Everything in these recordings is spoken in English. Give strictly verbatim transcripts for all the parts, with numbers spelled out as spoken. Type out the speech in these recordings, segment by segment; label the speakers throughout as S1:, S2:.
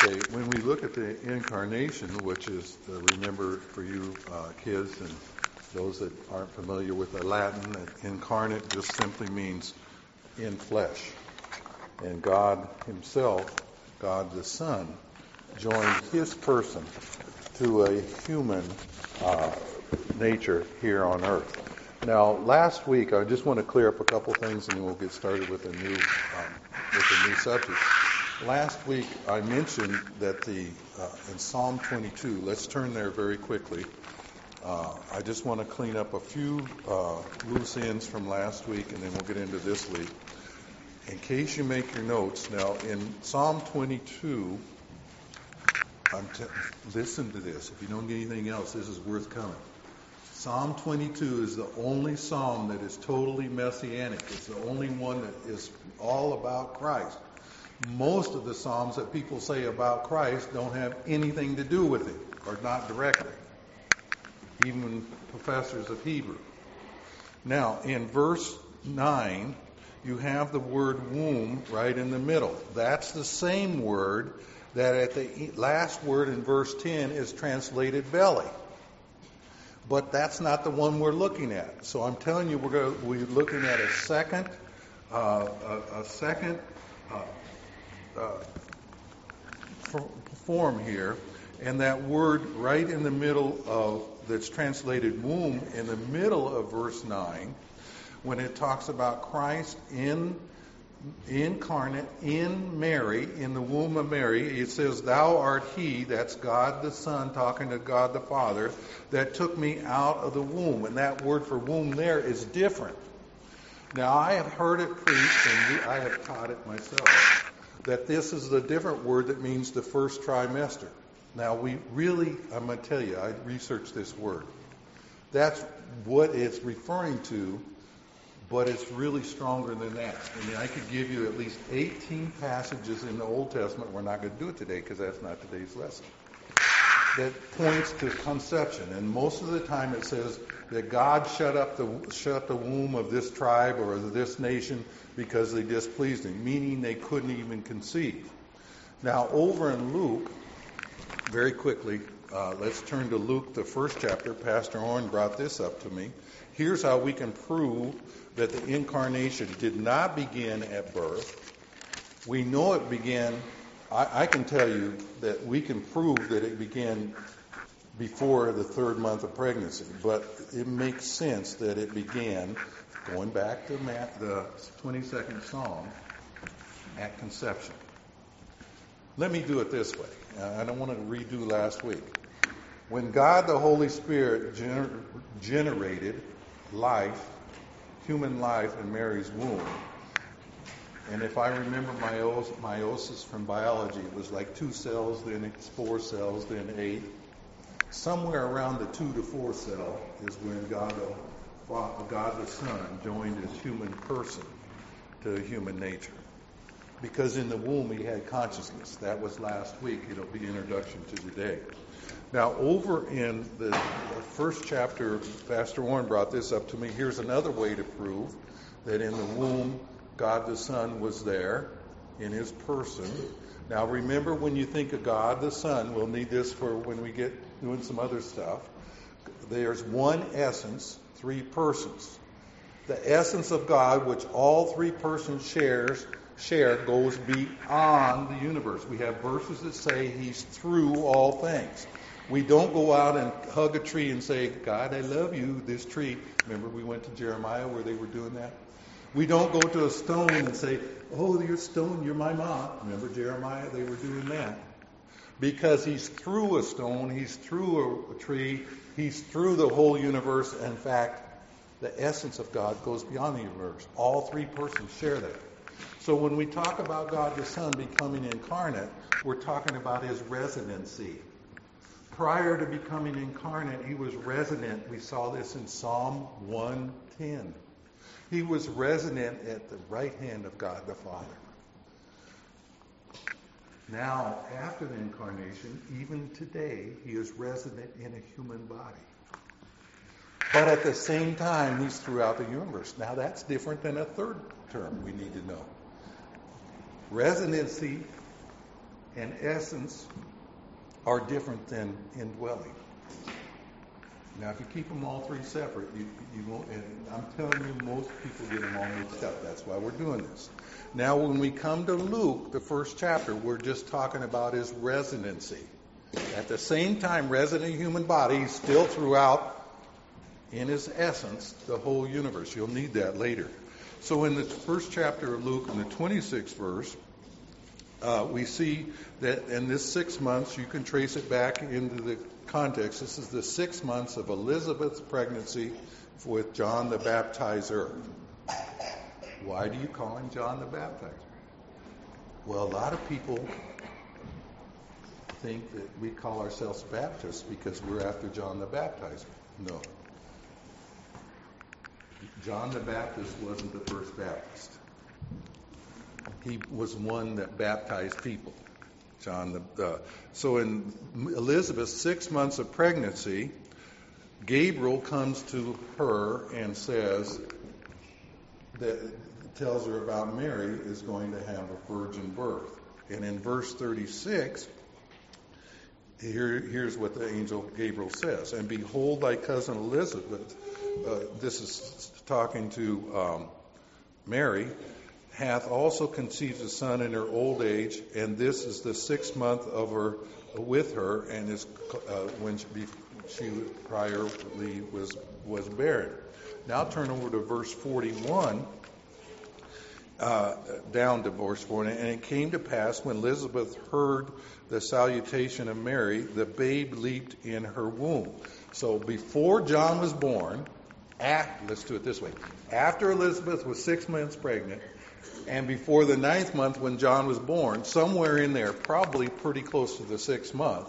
S1: Okay, when we look at the incarnation, which is, uh, remember for you uh, kids and those that aren't familiar with the Latin, that incarnate just simply means in flesh. And God himself, God the Son, joined his person to a human uh, nature here on earth. Now, last week, I just want to clear up a couple things, and then we'll get started with a new um, with a new subject. Last week, I mentioned that the uh, in Psalm twenty-two. Let's turn there very quickly. Uh, I just want to clean up a few uh, loose ends from last week, and then we'll get into this week. In case you make your notes, now in Psalm twenty-two, I'm t- listen to this. If you don't get anything else, this is worth coming. Psalm twenty-two is the only psalm that is totally messianic. It's the only one that is all about Christ. Most of the psalms that people say about Christ don't have anything to do with him, or not directly. Even professors of Hebrew. Now, in verse nine, you have the word womb right in the middle. That's the same word that at the last word in verse ten is translated belly. But that's not the one we're looking at. So I'm telling you, we're going to, we're looking at a second, uh, a, a second uh, uh, form here, and that word right in the middle of that's translated womb in the middle of verse nine, when it talks about Christ in incarnate in Mary, in the womb of Mary, it says, "Thou art he," that's God the Son talking to God the Father, "that took me out of the womb." And that word for womb there is different. Now, I have heard it preached, and I have taught it myself, that this is a different word that means the first trimester. Now, we really, I'm going to tell you, I researched this word. That's what it's referring to, but it's really stronger than that. I mean, I could give you at least eighteen passages in the Old Testament. We're not going to do it today because that's not today's lesson. That points to conception, and most of the time it says that God shut up the shut the womb of this tribe or this nation because they displeased him, meaning they couldn't even conceive. Now, over in Luke, very quickly, uh, let's turn to Luke, the first chapter. Pastor Orrin brought this up to me. Here's how we can prove that the incarnation did not begin at birth. We know it began, I, I can tell you that we can prove that it began before the third month of pregnancy, but it makes sense that it began, going back to Matt, the twenty-second Psalm, at conception. Let me do it this way. I don't want to redo last week. When God the Holy Spirit gener- generated life, human life in Mary's womb, and if I remember meiosis, meiosis from biology, it was like two cells, then it's four cells, then eight. Somewhere around the two to four cell is when God the, God the Son joined his human person to human nature. Because in the womb he had consciousness. That was last week. It'll be introduction to today. Now, over in the first chapter, Pastor Warren brought this up to me. Here's another way to prove that in the womb, God the Son was there in his person. Now, remember, when you think of God the Son, we'll need this for when we get doing some other stuff. There's one essence, three persons. The essence of God, which all three persons shares, share, goes beyond the universe. We have verses that say he's through all things. We don't go out and hug a tree and say, "God, I love you, this tree." Remember we went to Jeremiah where they were doing that? We don't go to a stone and say, "Oh, you're stone, you're my mom." Remember Jeremiah? They were doing that. Because he's through a stone, he's through a, a tree, he's through the whole universe. In fact, the essence of God goes beyond the universe. All three persons share that. So when we talk about God the Son becoming incarnate, we're talking about his residency. Prior to becoming incarnate, he was resident. We saw this in Psalm one ten. He was resident at the right hand of God the Father. Now, after the incarnation, even today, he is resident in a human body. But at the same time, he's throughout the universe. Now, that's different than a third term we need to know. Residency and essence are different than indwelling. Now, if you keep them all three separate, you, you won't, and I'm telling you, most people get them all mixed up. That's why we're doing this. Now, when we come to Luke, the first chapter, we're just talking about his residency. At the same time, resident human body, he's still throughout, in his essence, the whole universe. You'll need that later. So in the first chapter of Luke, in the twenty-sixth verse, uh, we see that in this six months, you can trace it back into the context. This is the six months of Elizabeth's pregnancy with John the Baptizer. Why do you call him John the Baptizer? Well, a lot of people think that we call ourselves Baptists because we're after John the Baptizer. No. John the Baptist wasn't the first Baptist. He was one that baptized people. John the uh, so in Elizabeth's six months of pregnancy, Gabriel comes to her and says that tells her about Mary is going to have a virgin birth. And in verse thirty-six, here, here's what the angel Gabriel says. And behold, thy cousin Elizabeth, uh, this is talking to um, Mary, hath also conceived a son in her old age, and this is the sixth month of her with her, and is uh, when she, she priorly was was barren. Now turn over to verse forty-one, uh, down to verse forty. And it came to pass when Elizabeth heard the salutation of Mary, the babe leaped in her womb. So before John was born, at, let's do it this way. After Elizabeth was six months pregnant, and before the ninth month when John was born, somewhere in there, probably pretty close to the sixth month,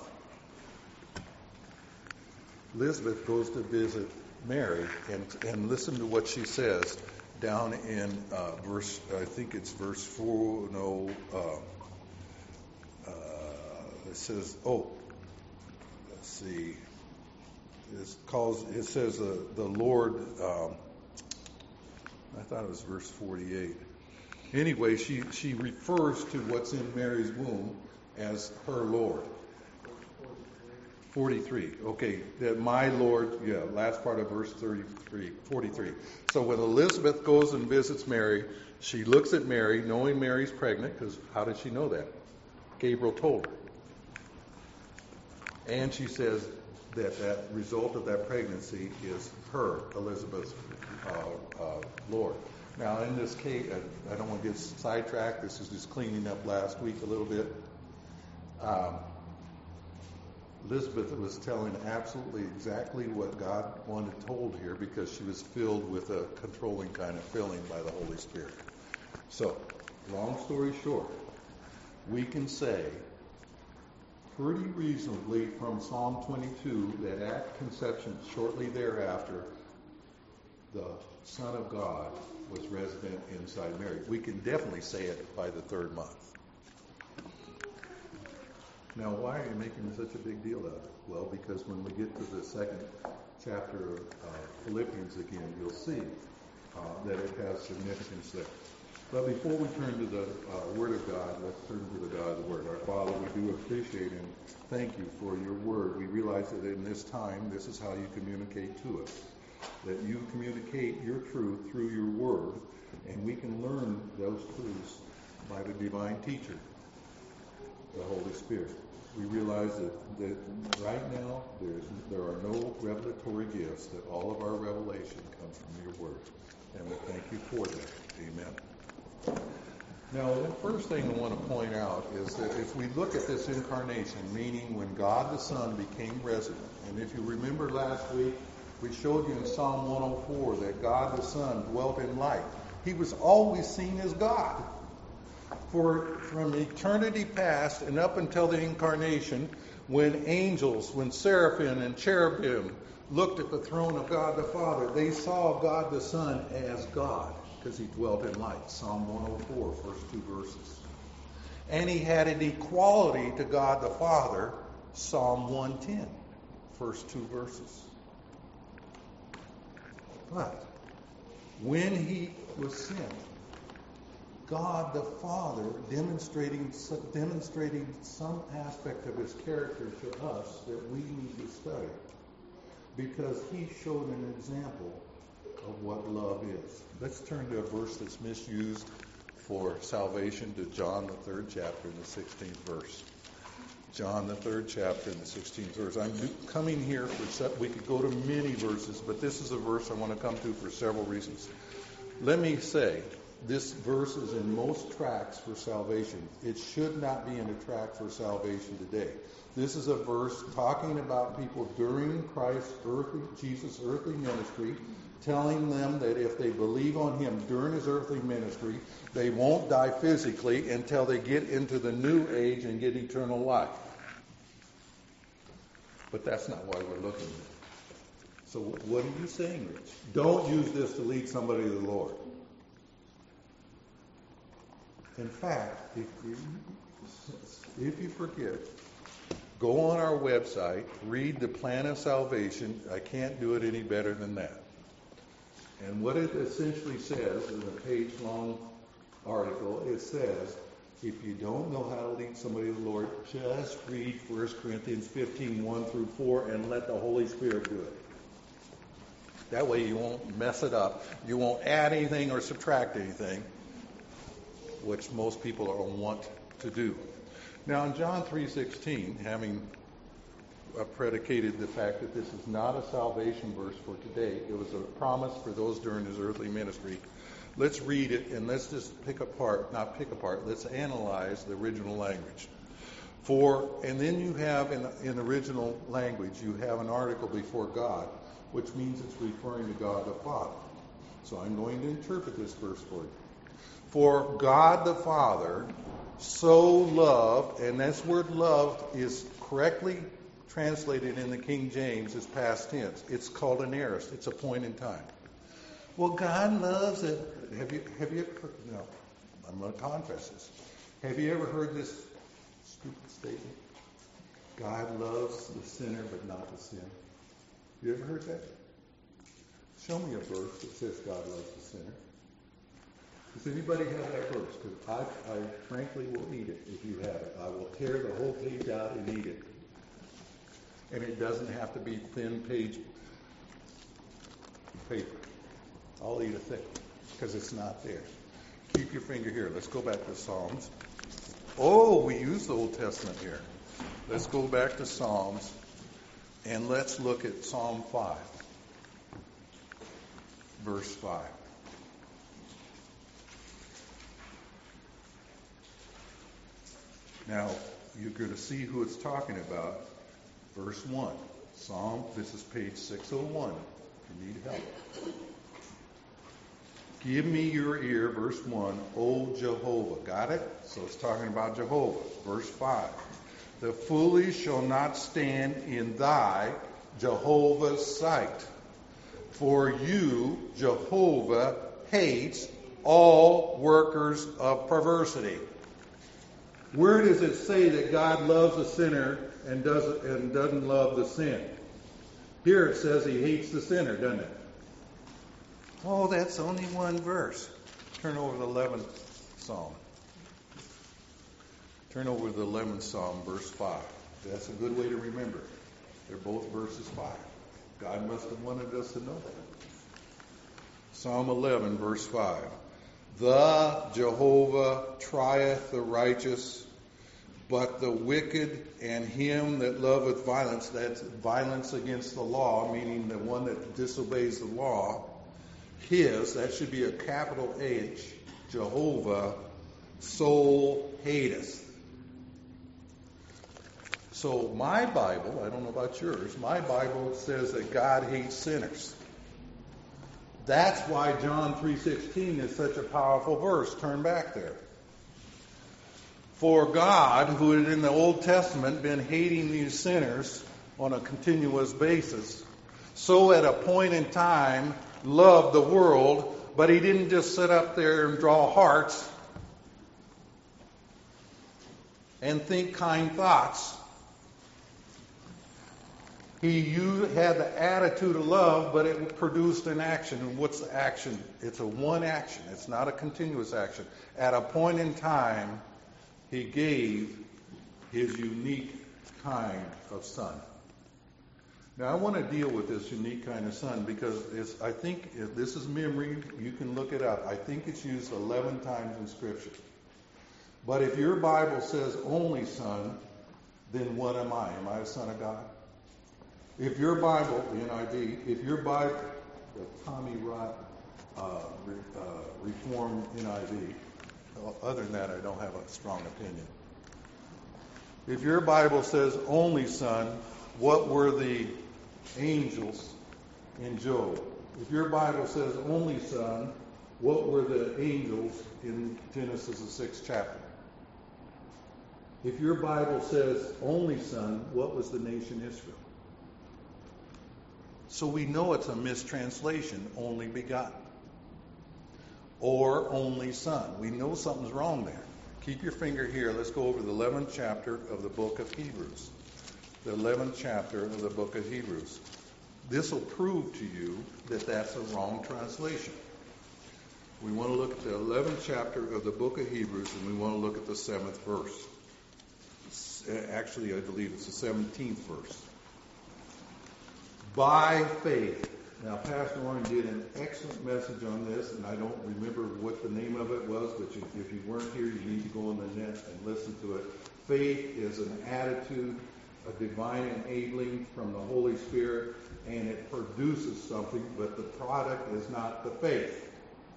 S1: Elizabeth goes to visit Mary, and, and listen to what she says down in uh, verse, I think it's verse four, no, uh, uh, it says, oh, let's see, it calls, it says uh, the Lord, um, I thought it was verse forty-eight. Anyway, she, she refers to what's in Mary's womb as her Lord. forty-three. Okay, that my Lord, yeah, last part of verse thirty-three, forty-three. So when Elizabeth goes and visits Mary, she looks at Mary, knowing Mary's pregnant, because how did she know that? Gabriel told her. And she says that that result of that pregnancy is her, Elizabeth's uh, uh, Lord. Now, in this case, I don't want to get sidetracked. This is just cleaning up last week a little bit. Um, Elizabeth was telling absolutely exactly what God wanted told here because she was filled with a controlling kind of filling by the Holy Spirit. So, long story short, we can say pretty reasonably from Psalm twenty-two that at conception, shortly thereafter, the Son of God was resident inside Mary. We can definitely say it by the third month. Now, why are you making such a big deal out of it? Well, because when we get to the second chapter of uh, Philippians again, you'll see uh, that it has significance there. But before we turn to the uh, Word of God, let's turn to the God of the Word. Our Father, we do appreciate and thank you for your Word. We realize that in this time, this is how you communicate to us. That you communicate your truth through your Word, and we can learn those truths by the divine teacher, the Holy Spirit. We realize that, that right now there's, there are no revelatory gifts, that all of our revelation comes from your Word. And we thank you for that. Amen. Now, the first thing I want to point out is that if we look at this incarnation, meaning when God the Son became resident, and if you remember last week, we showed you in Psalm one oh four that God the Son dwelt in light. He was always seen as God. For from eternity past and up until the incarnation, when angels, when seraphim and cherubim looked at the throne of God the Father, they saw God the Son as God because he dwelt in light. Psalm one oh four, first two verses. And he had an equality to God the Father. Psalm one ten, first two verses. But when he was sent, God the Father demonstrating demonstrating some aspect of his character to us that we need to study. Because he showed an example of what love is. Let's turn to a verse that's misused for salvation, to John the third chapter and the sixteenth verse. John the third chapter and the sixteenth verse. I'm coming here for, we could go to many verses, but this is a verse I want to come to for several reasons. Let me say, this verse is in most tracts for salvation. It should not be in a tract for salvation today. This is a verse talking about people during Christ's earthly, Jesus' earthly ministry, telling them that if they believe on him during his earthly ministry, they won't die physically until they get into the new age and get eternal life. But that's not why we're looking at it. So what are you saying, Rich? Don't use this to lead somebody to the Lord. In fact, if you, if you forget, go on our website, read the plan of salvation. I can't do it any better than that. And what it essentially says in a page-long article, it says, if you don't know how to lead somebody to the Lord, just read First Corinthians fifteen, one through four, and let the Holy Spirit do it. That way you won't mess it up. You won't add anything or subtract anything, which most people are want to do. Now in John three sixteen, having uh, predicated the fact that this is not a salvation verse for today, it was a promise for those during his earthly ministry. Let's read it and let's just pick apart, not pick apart, let's analyze the original language. For, and then you have in, in original language, you have an article before God, which means it's referring to God the Father. So I'm going to interpret this verse for you. For God the Father so loved, and this word loved is correctly translated in the King James as past tense. It's called an aorist. It's a point in time. Well, God loves it. Have you, have you ever, no, I'm going to confess this. Have you ever heard this stupid statement? God loves the sinner but not the sin. You ever heard that? Show me a verse that says God loves the sinner. Does anybody have that verse? Because I, I frankly will eat it if you have it. I will tear the whole page out and eat it. And it doesn't have to be thin page paper. I'll eat a thick because it's not there. Keep your finger here. Let's go back to Psalms. Oh, we use the Old Testament here. Let's go back to Psalms and let's look at Psalm five, verse five. Now, you're going to see who it's talking about. Verse one. Psalm, this is page six oh one. If you need help. Give me your ear, verse one, O Jehovah. Got it? So it's talking about Jehovah. Verse five. The foolish shall not stand in thy, Jehovah's sight. For you, Jehovah, hates all workers of perversity. Where does it say that God loves a sinner and doesn't and doesn't love the sin? Here it says he hates the sinner, doesn't it? Oh, that's only one verse. Turn over to the eleventh Psalm. Turn over to the eleventh Psalm, verse five. That's a good way to remember it. They're both verses five. God must have wanted us to know that. Psalm eleven, verse five. The Jehovah trieth the righteous, but the wicked and him that loveth violence, that's violence against the law, meaning the one that disobeys the law, his, that should be a capital H, Jehovah, soul hateth. So my Bible, I don't know about yours, my Bible says that God hates sinners. That's why John three sixteen is such a powerful verse. Turn back there. For God, who had in the Old Testament been hating these sinners on a continuous basis, so at a point in time loved the world, but he didn't just sit up there and draw hearts and think kind thoughts. He you had the attitude of love, but it produced an action. And what's the action? It's a one action. It's not a continuous action. At a point in time, he gave his unique kind of son. Now, I want to deal with this unique kind of son because it's, I think if this is memory. You can look it up. I think it's used eleven times in Scripture. But if your Bible says only son, then what am I? Am I a son of God? If your Bible, the N I V, if your Bible, the Tommy Rott uh, re, uh, Reformed N I V, other than that, I don't have a strong opinion. If your Bible says only son, what were the angels in Job? If your Bible says only son, what were the angels in Genesis, the sixth chapter? If your Bible says only son, what was the nation Israel? So we know it's a mistranslation, only begotten. Or only son. We know something's wrong there. Keep your finger here. Let's go over the eleventh chapter of the book of Hebrews. The eleventh chapter of the book of Hebrews. This will prove to you that that's a wrong translation. We want to look at the eleventh chapter of the book of Hebrews, and we want to look at the seventh verse. Actually, I believe it's the seventeenth verse. By faith. Now, Pastor Warren did an excellent message on this, and I don't remember what the name of it was, but you, if you weren't here, you need to go on the net and listen to it. Faith is an attitude, a divine enabling from the Holy Spirit, and it produces something, but the product is not the faith.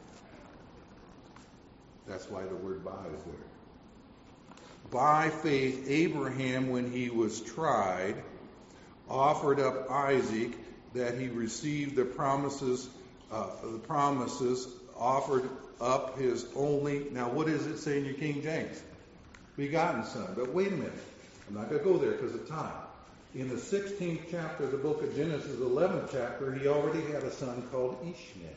S1: That's why the word by is there. By faith, Abraham, when he was tried, offered up Isaac, that he received the promises, uh, the promises, offered up his only, now what does it say in your King James? Begotten son. But wait a minute. I'm not going to go there because of time. In the sixteenth chapter of the book of Genesis, eleventh chapter, he already had a son called Ishmael.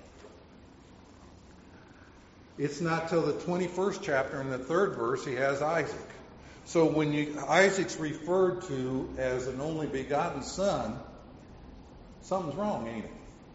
S1: It's not till the twenty-first chapter in the third verse he has Isaac. So when you, Isaac's referred to as an only begotten son, something's wrong, ain't it?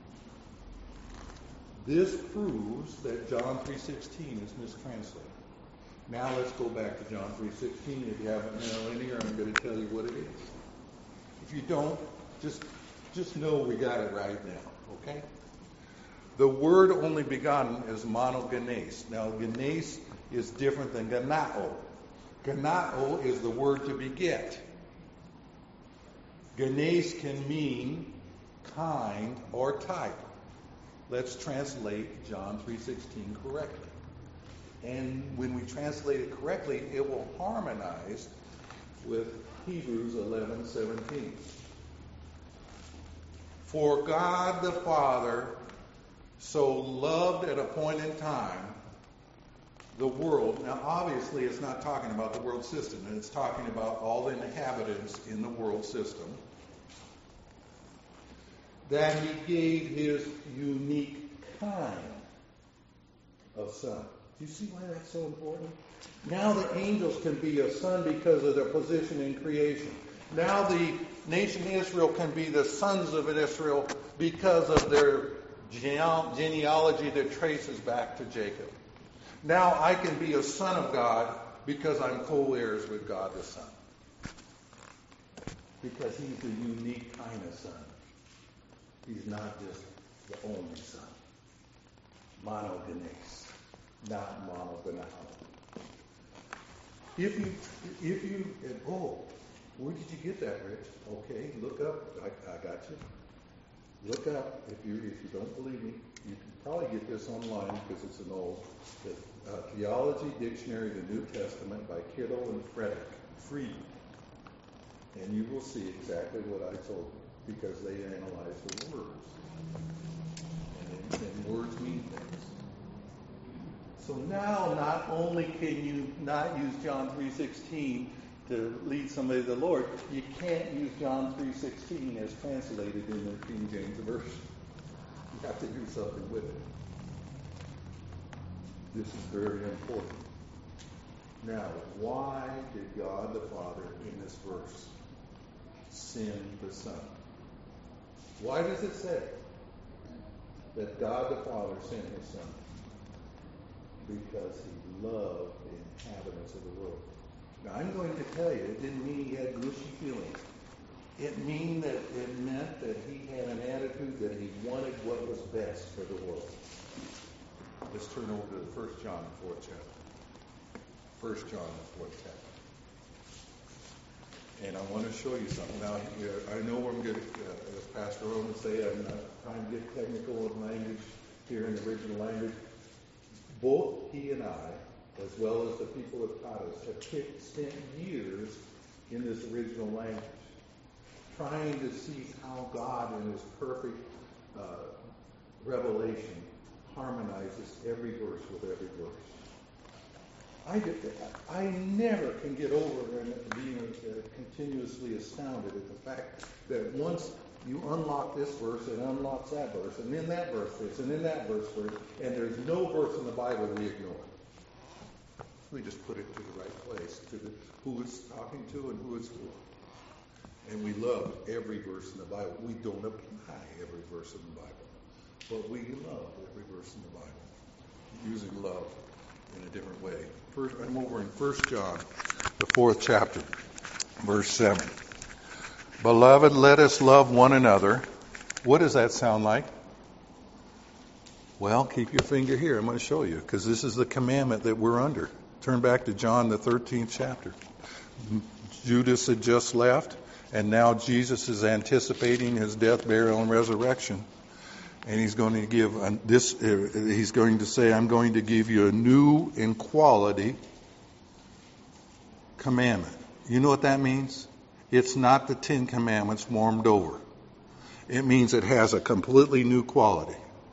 S1: This proves that John three sixteen is mistranslated. Now let's go back to John three sixteen. If you haven't now in here, I'm going to tell you what it is. If you don't, just just know we got it right now, okay? The word only begotten is monogenes. Now, genes is different than ganao. Ganao is the word to beget. Genes can mean kind or type. Let's translate John three sixteen correctly. And when we translate it correctly, it will harmonize with Hebrews eleven seventeen. For God the Father so loved at a point in time the world. Now, obviously, it's not talking about the world system, and it's talking about all the inhabitants in the world system, that he gave his unique kind of son. Do you see why that's so important? Now the angels can be a son because of their position in creation. Now the nation Israel can be the sons of Israel because of their genealogy that traces back to Jacob. Now I can be a son of God because I'm co-heirs with God the Son. Because he's the unique kind of son. He's not just the only son. Monogenes, not monogonal. If you, if you, oh, where did you get that, Rich? Okay, look up. I, I got you. Look up. If you if you don't believe me, you can probably get this online because it's an old the, uh, Theology Dictionary of the New Testament by Kittle and Frederick Fried, and you will see exactly what I told you because they analyze the words, and, and words mean things. So now, not only can you not use John three sixteen to lead somebody to the Lord, you can't use John three sixteen as translated in the King James Version. You have to do something with it. This is very important. Now, why did God the Father in this verse send the Son? Why does it say that God the Father sent his Son? Because he loved the inhabitants of the world. Now, I'm going to tell you, it didn't mean he had gushy feelings. It mean that it meant that he had an attitude that he wanted what was best for the world. Let's turn over to First John, the fourth chapter. First John, the fourth chapter. And I want to show you something. Now, I know I'm going to, uh, as Pastor Roman say, I'm not trying to get technical with language here in the original language. Both he and I, as well as the people that taught us, have spent years in this original language, trying to see how God, in his perfect uh, revelation, harmonizes every verse with every verse. I, did, I never can get over and being uh, continuously astounded at the fact that once you unlock this verse, it unlocks that verse, and then that verse this, and then that verse this, and there's no verse in the Bible we ignore. We just put it to the right place, to the, who it's talking to and who it's for. And we love every verse in the Bible. We don't apply every verse in the Bible, but we love every verse in the Bible, using love in a different way. First, I'm over in First John, the fourth chapter, verse seven. Beloved, let us love one another. What does that sound like? Well, keep your finger here. I'm going to show you, because this is the commandment that we're under. Turn back to John, the thirteenth chapter. Judas had just left, and now Jesus is anticipating his death, burial, and resurrection. And he's going to give this. He's going to say, "I'm going to give you a new in quality commandment." You know what that means? It's not the Ten Commandments warmed over. It means it has a completely new quality.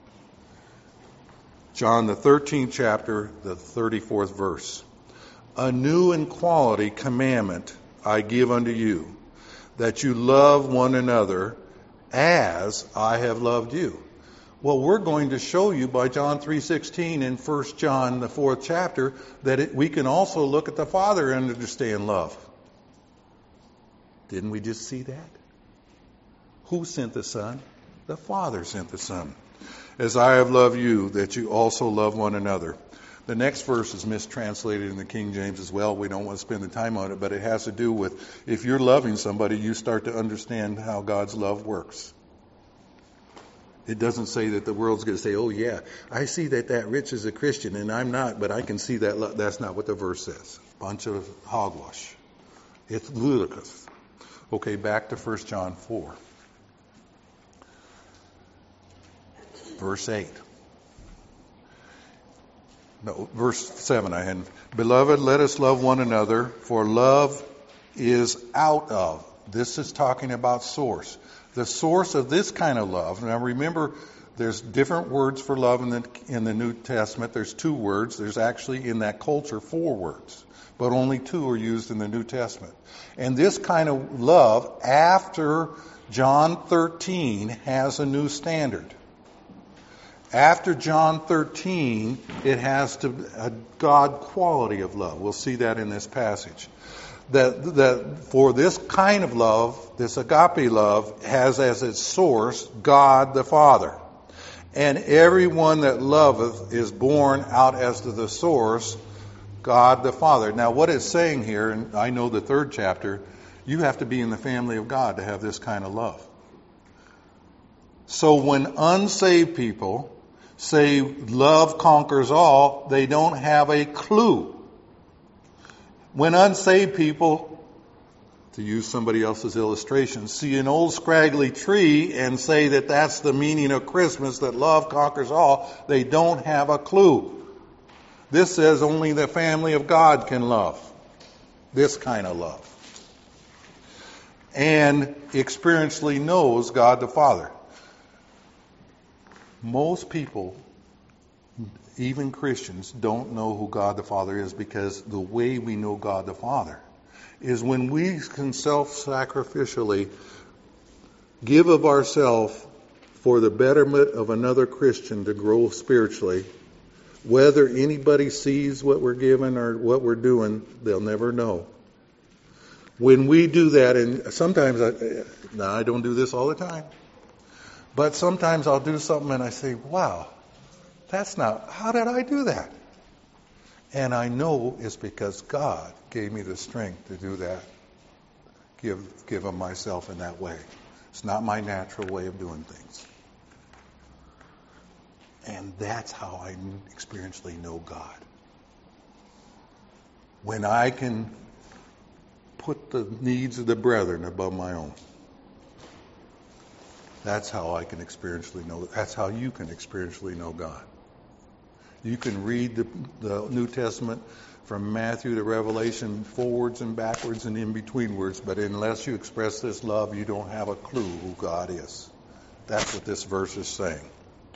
S1: John, the thirteenth chapter, the thirty-fourth verse. A new and quality commandment I give unto you, that you love one another as I have loved you. Well, we're going to show you by John three sixteen in First John, the fourth chapter, that it, we can also look at the Father and understand love. Didn't we just see that? Who sent the Son? The Father sent the Son. As I have loved you, that you also love one another. The next verse is mistranslated in the King James as well. We don't want to spend the time on it, but it has to do with if you're loving somebody, you start to understand how God's love works. It doesn't say that the world's going to say, oh yeah, I see that that Rich is a Christian and I'm not, but I can see that. Lo-. That's not what the verse says. Bunch of hogwash. It's ludicrous. Okay, back to First John four. Verse eight. No, verse seven I had. Beloved, let us love one another, for love is out of. This is talking about source. The source of this kind of love. Now remember, there's different words for love in the, in the New Testament. There's two words. There's actually in that culture four words. But only two are used in the New Testament. And this kind of love, after John thirteen, has a new standard. After John thirteen, it has to a God quality of love. We'll see that in this passage. That, that for this kind of love, this agape love, has as its source God the Father. And everyone that loveth is born out as to the source, God the Father. Now what it's saying here, and I know the third chapter, you have to be in the family of God to have this kind of love. So when unsaved people say love conquers all, they don't have a clue. When unsaved people, to use somebody else's illustration, see an old scraggly tree and say that that's the meaning of Christmas, that love conquers all, they don't have a clue. This says only the family of God can love. This kind of love. And experientially knows God the Father. Most people, even Christians, don't know who God the Father is, because the way we know God the Father is when we can self-sacrificially give of ourselves for the betterment of another Christian to grow spiritually. Whether anybody sees what we're giving or what we're doing, they'll never know. When we do that, and sometimes I, now I don't do this all the time, But sometimes I'll do something and I say, wow, that's not, how did I do that? And I know it's because God gave me the strength to do that. Give, give of myself in that way. It's not my natural way of doing things. And that's how I experientially know God. When I can put the needs of the brethren above my own. That's how I can experientially know. That's how you can experientially know God. You can read the, the New Testament from Matthew to Revelation forwards and backwards and in between words, but unless you express this love, you don't have a clue who God is. That's what this verse is saying.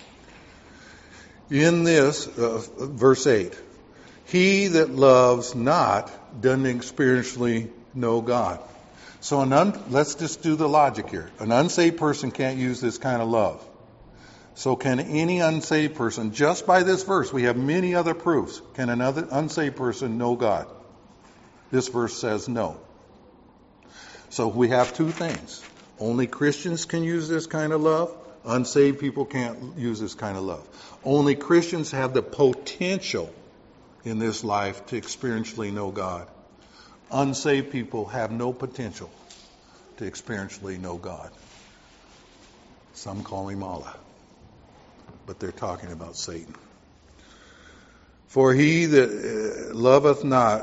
S1: In this, uh, verse eight, he that loves not doesn't experientially know God. So an un, let's just do the logic here. An unsaved person can't use this kind of love. So can any unsaved person, just by this verse, we have many other proofs, can another unsaved person know God? This verse says no. So we have two things. Only Christians can use this kind of love. Unsaved people can't use this kind of love. Only Christians have the potential in this life to experientially know God. Unsaved people have no potential to experientially know God. Some call him Allah, but they're talking about Satan. For he that loveth not,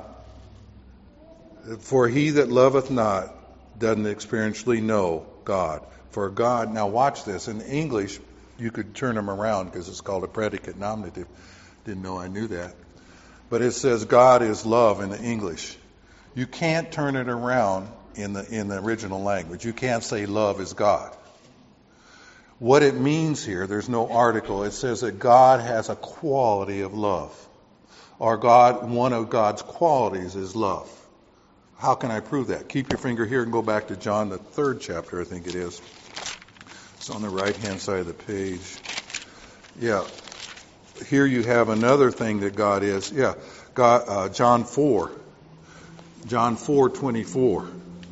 S1: for he that loveth not doesn't experientially know God. For God, now watch this. In English, you could turn them around because it's called a predicate nominative. Didn't know I knew that. But it says God is love in the English. You can't turn it around in the in the original language. You can't say love is God. What it means here, there's no article. It says that God has a quality of love. Or God, one of God's qualities is love. How can I prove that? Keep your finger here and go back to John, the third chapter, I think it is. It's on the right-hand side of the page. Yeah. Here you have another thing that God is. Yeah. God, uh, John four. John four twenty-four.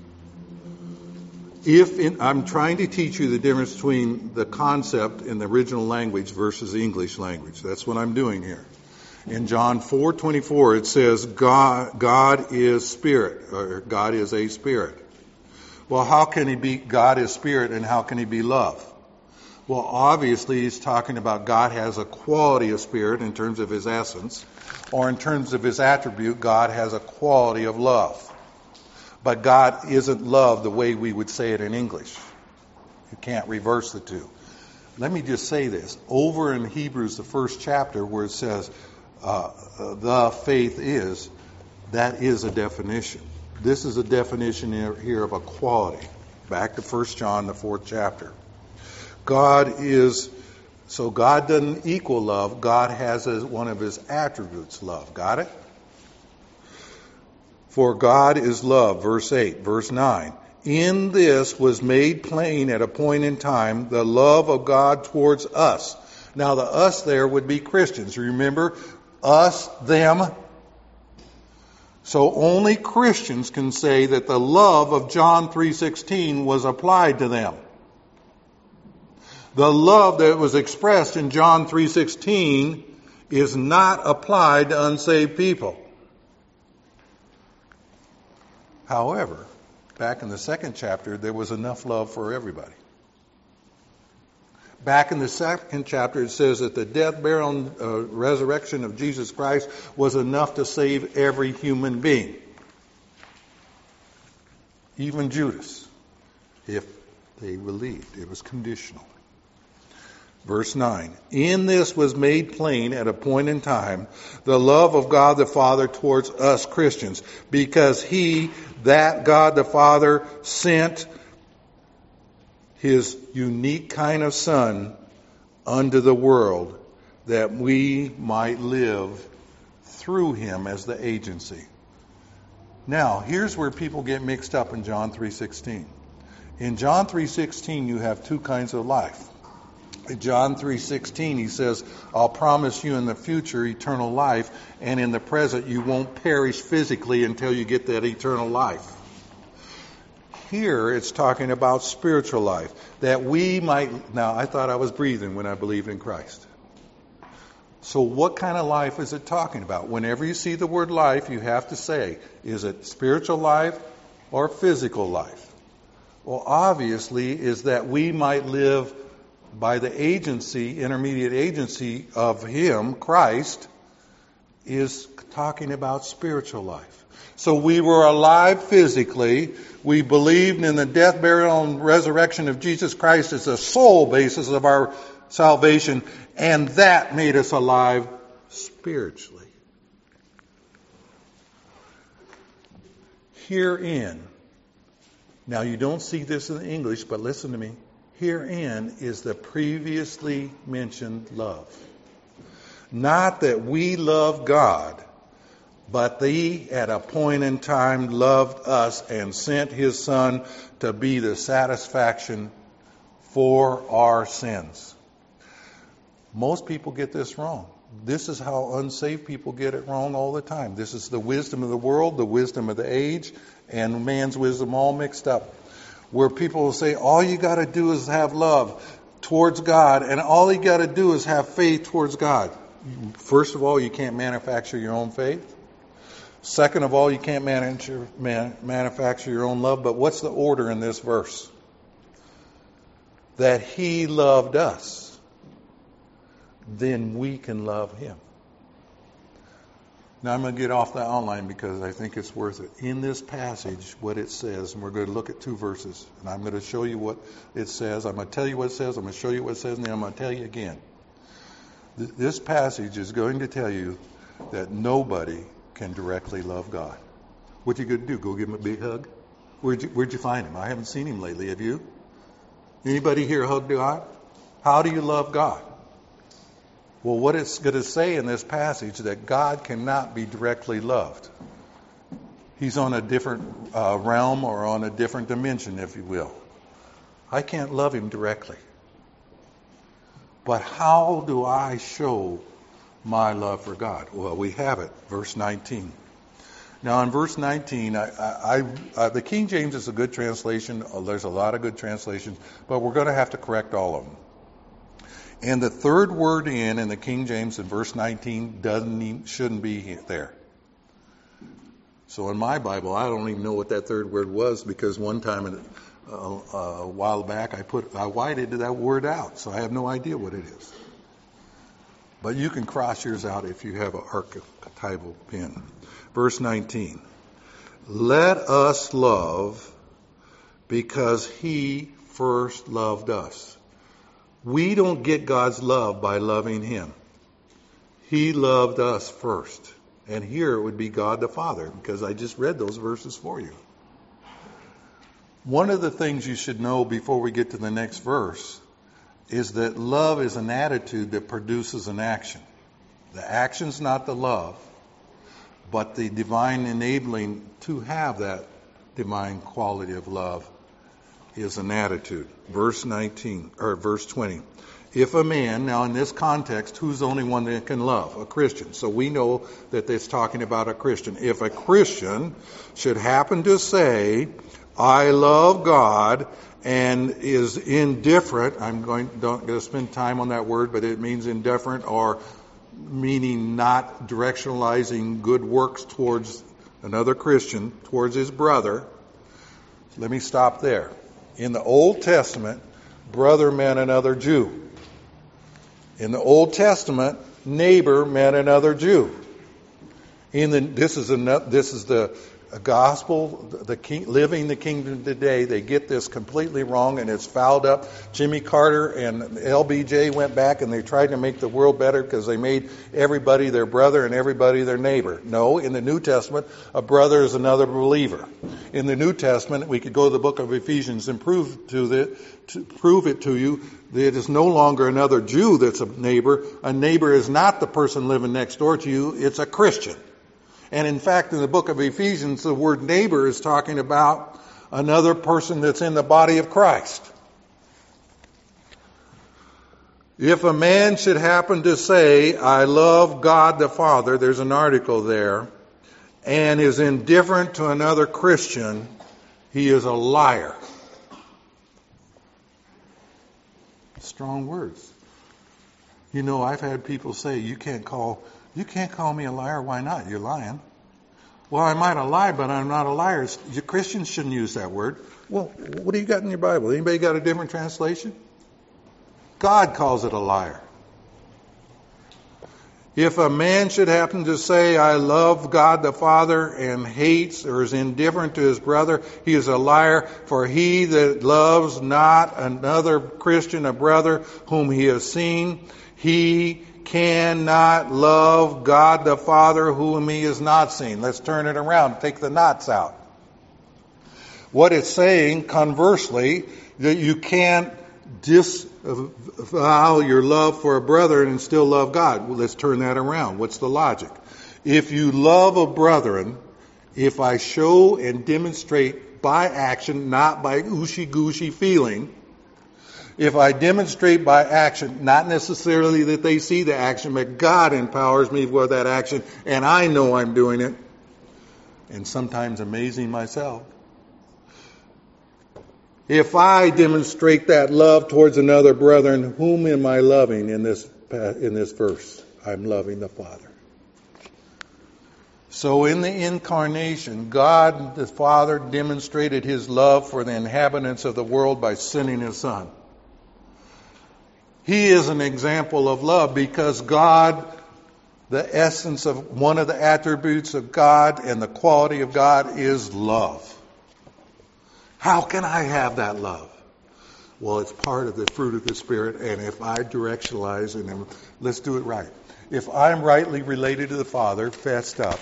S1: If in, I'm trying to teach you the difference between the concept in the original language versus the English language. That's what I'm doing here. In John four twenty-four, it says God, God is spirit, or God is a spirit. Well, how can he be God is spirit and how can he be love? Well, obviously he's talking about God has a quality of spirit in terms of his essence, or in terms of his attribute, God has a quality of love. But God isn't love the way we would say it in English. You can't reverse the two. Let me just say this. Over in Hebrews, the first chapter, where it says, uh, the faith is, that is a definition. This is a definition here of a quality. Back to First John, the fourth chapter. God is, so God doesn't equal love. God has as one of his attributes love. Got it? For God is love, verse eight. Verse nine. In this was made plain at a point in time the love of God towards us. Now the us there would be Christians. Remember? Us, them. So only Christians can say that the love of John three sixteen was applied to them. The love that was expressed in John three sixteen is not applied to unsaved people. However, back in the second chapter, there was enough love for everybody. Back in the second chapter, it says that the death, burial, and uh, resurrection of Jesus Christ was enough to save every human being. Even Judas, if they believed. It was conditional. Verse nine. In this was made plain at a point in time the love of God the Father towards us Christians, because he, that God the Father, sent his unique kind of Son unto the world that we might live through him as the agency. Now, here's where people get mixed up in John three sixteen. In John three sixteen, you have two kinds of life. In John three sixteen, he says, I'll promise you in the future eternal life, and in the present you won't perish physically until you get that eternal life. Here it's talking about spiritual life. That we might, now I thought I was breathing when I believed in Christ. So what kind of life is it talking about? Whenever you see the word life, you have to say, is it spiritual life or physical life? Well, obviously is that we might live by the agency, intermediate agency of Him, Christ, is talking about spiritual life. So we were alive physically. We believed in the death, burial, and resurrection of Jesus Christ as the sole basis of our salvation, and that made us alive spiritually. Herein, now you don't see this in English, but listen to me. Herein is the previously mentioned love. Not that we love God, but He at a point in time loved us and sent His Son to be the satisfaction for our sins. Most people get this wrong. This is how unsaved people get it wrong all the time. This is the wisdom of the world, the wisdom of the age, and man's wisdom all mixed up. Where people will say, all you got to do is have love towards God, and all you got to do is have faith towards God. First of all, you can't manufacture your own faith. Second of all, you can't manage, man, manufacture your own love. But what's the order in this verse? That He loved us, then we can love Him. Now I'm going to get off the outline because I think it's worth it. In this passage, what it says, and we're going to look at two verses, and I'm going to show you what it says. I'm going to tell you what it says, I'm going to show you what it says, and then I'm going to tell you again. Th- this passage is going to tell you that nobody can directly love God. What you going to do? Go give Him a big hug? Where'd you, where'd you find Him? I haven't seen Him lately. Have you? Anybody here hug God? How do you love God? Well, what it's going to say in this passage that God cannot be directly loved. He's on a different uh, realm or on a different dimension, if you will. I can't love Him directly. But how do I show my love for God? Well, we have it. Verse nineteen. Now, in verse nineteen, I, I, I, uh, the King James is a good translation. Uh, there's a lot of good translations, but we're going to have to correct all of them. And the third word in in the King James in verse nineteen doesn't even, shouldn't be there. So in my Bible, I don't even know what that third word was because one time uh, a while back I put I whited that word out, so I have no idea what it is. But you can cross yours out if you have an archetypal pen. Verse nineteen. Let us love because He first loved us. We don't get God's love by loving Him. He loved us first. And here it would be God the Father, because I just read those verses for you. One of the things you should know before we get to the next verse is that love is an attitude that produces an action. The action's not the love, but the divine enabling to have that divine quality of love is an attitude. Verse nineteen, or verse twenty. If a man, now in this context, who's the only one that can love? A Christian. So we know that it's talking about a Christian. If a Christian should happen to say, I love God, and is indifferent, I'm going, don't going to spend time on that word, but it means indifferent, or meaning not directionalizing good works towards another Christian, towards his brother. Let me stop there. In the Old Testament, brother meant another Jew. In the Old Testament, neighbor meant another Jew. In the this is a, this is the gospel, the king, living the kingdom today. They get this completely wrong, and it's fouled up. Jimmy Carter and L B J went back and they tried to make the world better because they made everybody their brother and everybody their neighbor. No, in the New Testament, a brother is another believer. In the New Testament, we could go to the book of Ephesians and prove to the to prove it to you that it is no longer another Jew that's a neighbor. A neighbor is not the person living next door to you; it's a Christian. And in fact, in the book of Ephesians, the word neighbor is talking about another person that's in the body of Christ. If a man should happen to say, I love God the Father, there's an article there, and is indifferent to another Christian, he is a liar. Strong words. You know, I've had people say, you can't call you can't call me a liar. Why not? You're lying. Well, I might have lied, but I'm not a liar. You Christians shouldn't use that word. Well, what do you got in your Bible? Anybody got a different translation? God calls it a liar. If a man should happen to say, I love God the Father, and hates or is indifferent to his brother, he is a liar. For he that loves not another Christian, a brother whom he has seen, he cannot love God the Father whom he has not seen. Let's turn it around. Take the knots out. What it's saying, conversely, that you can't disavow your love for a brother and still love God. Well, let's turn that around. What's the logic? If you love a brethren, if I show and demonstrate by action, not by ooshy-gooshy feeling, if I demonstrate by action, not necessarily that they see the action, but God empowers me for that action, and I know I'm doing it, and sometimes amazing myself. If I demonstrate that love towards another brethren, whom am I loving in this in this verse? I'm loving the Father. So in the incarnation, God the Father demonstrated his love for the inhabitants of the world by sending his Son. He is an example of love because God, the essence of one of the attributes of God and the quality of God is love. How can I have that love? Well, it's part of the fruit of the Spirit, and if I directionalize, and let's do it right. If I'm rightly related to the Father, fessed up,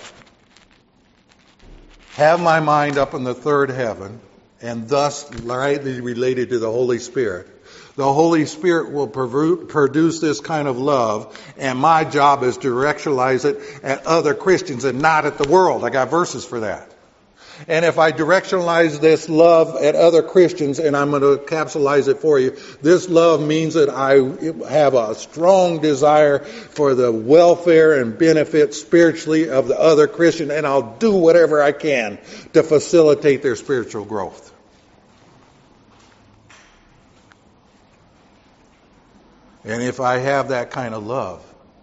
S1: have my mind up in the third heaven, and thus rightly related to the Holy Spirit, the Holy Spirit will produce this kind of love, and my job is to directionalize it at other Christians and not at the world. I got verses for that. And if I directionalize this love at other Christians, and I'm going to capsulize it for you, this love means that I have a strong desire for the welfare and benefit spiritually of the other Christian, and I'll do whatever I can to facilitate their spiritual growth. And if I have that kind of love,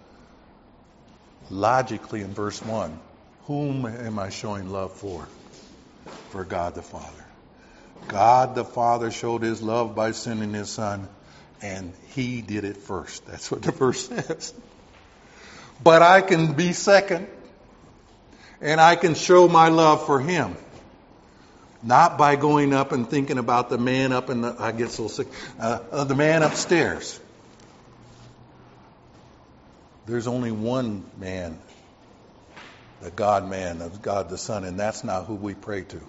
S1: logically in verse one, whom am I showing love for? For God the Father. God the Father showed his love by sending his Son, and he did it first. That's what the verse says. But I can be second, and I can show my love for him. Not by going up and thinking about the man up in the, I get so sick, uh, the man upstairs. There's only one man, the God-man, the God the Son, and that's not who we pray to.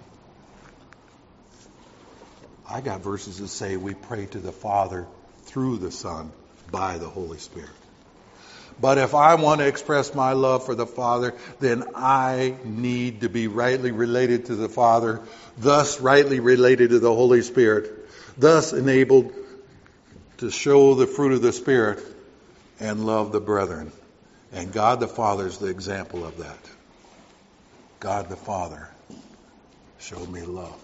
S1: I got verses that say we pray to the Father through the Son by the Holy Spirit. But if I want to express my love for the Father, then I need to be rightly related to the Father, thus rightly related to the Holy Spirit, thus enabled to show the fruit of the Spirit and love the brethren. And God the Father is the example of that. God the Father showed me love.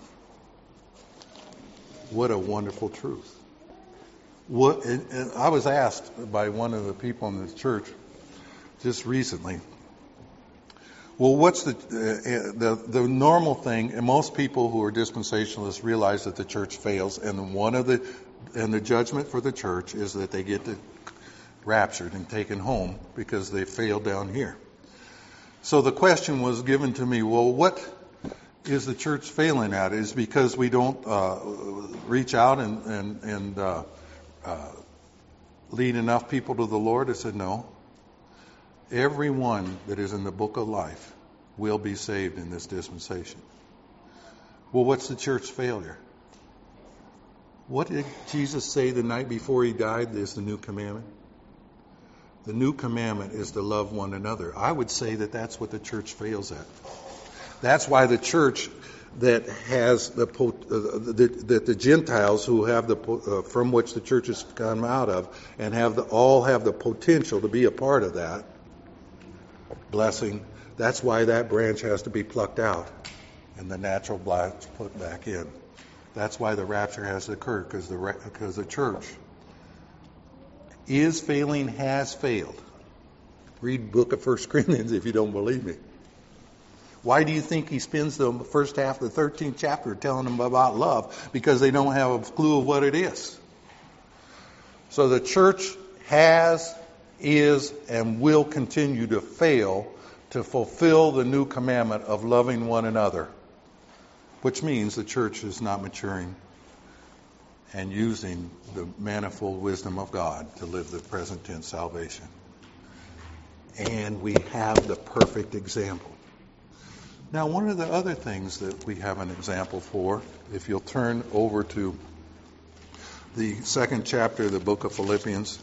S1: What a wonderful truth. What, and, and I was asked by one of the people in this church just recently, well, what's the, uh, the the normal thing, and most people who are dispensationalists realize that the church fails, and one of the, and the judgment for the church is that they get the raptured and taken home because they failed down here. So the question was given to me, well, what is the church failing at? Is because we don't uh, reach out and, and, and uh, uh, lead enough people to the Lord? I said, no. Everyone that is in the book of life will be saved in this dispensation. Well, what's the church failure? What did Jesus say the night before he died is the new commandment? The new commandment is to love one another. I would say that that's what the church fails at. That's why the church that has the, uh, the that the Gentiles who have the uh, from which the church has come out of and have the, all have the potential to be a part of that blessing. That's why that branch has to be plucked out and the natural blacks put back in. That's why the rapture has to occur, because the, because the church is failing, has failed. Read book of First Corinthians if you don't believe me. Why do you think he spends the first half of the thirteenth chapter telling them about love? Because they don't have a clue of what it is. So the church has, is, and will continue to fail to fulfill the new commandment of loving one another, which means the church is not maturing and using the manifold wisdom of God to live the present tense salvation. And we have the perfect example. Now, one of the other things that we have an example for, if you'll turn over to the second chapter of the book of Philippians,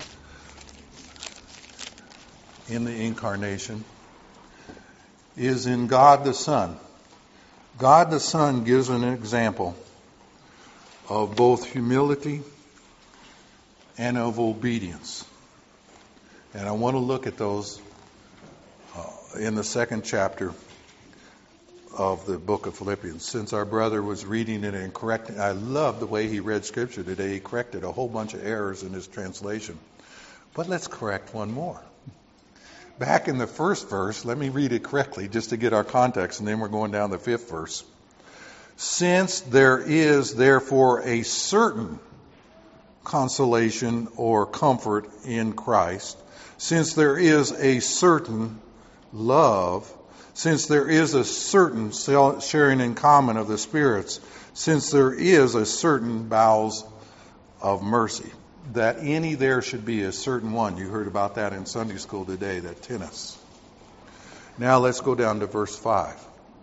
S1: in the incarnation, is in God the Son. God the Son gives an example of both humility and of obedience. And I want to look at those uh, in the second chapter of the book of Philippians. Since our brother was reading it and correcting, I love the way he read Scripture today. He corrected a whole bunch of errors in his translation. But let's correct one more. Back in the first verse, let me read it correctly just to get our context, and then we're going down the fifth verse. Since there is therefore a certain consolation or comfort in Christ, since there is a certain love, since there is a certain sharing in common of the spirits, since there is a certain bowels of mercy, that any there should be a certain one. You heard about that in Sunday school today, that tennis. Now let's go down to verse five.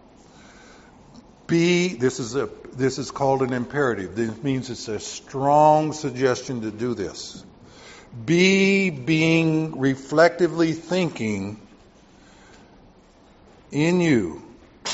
S1: Be, this is a this is called an imperative. This means it's a strong suggestion to do this. Be being reflectively thinking in you,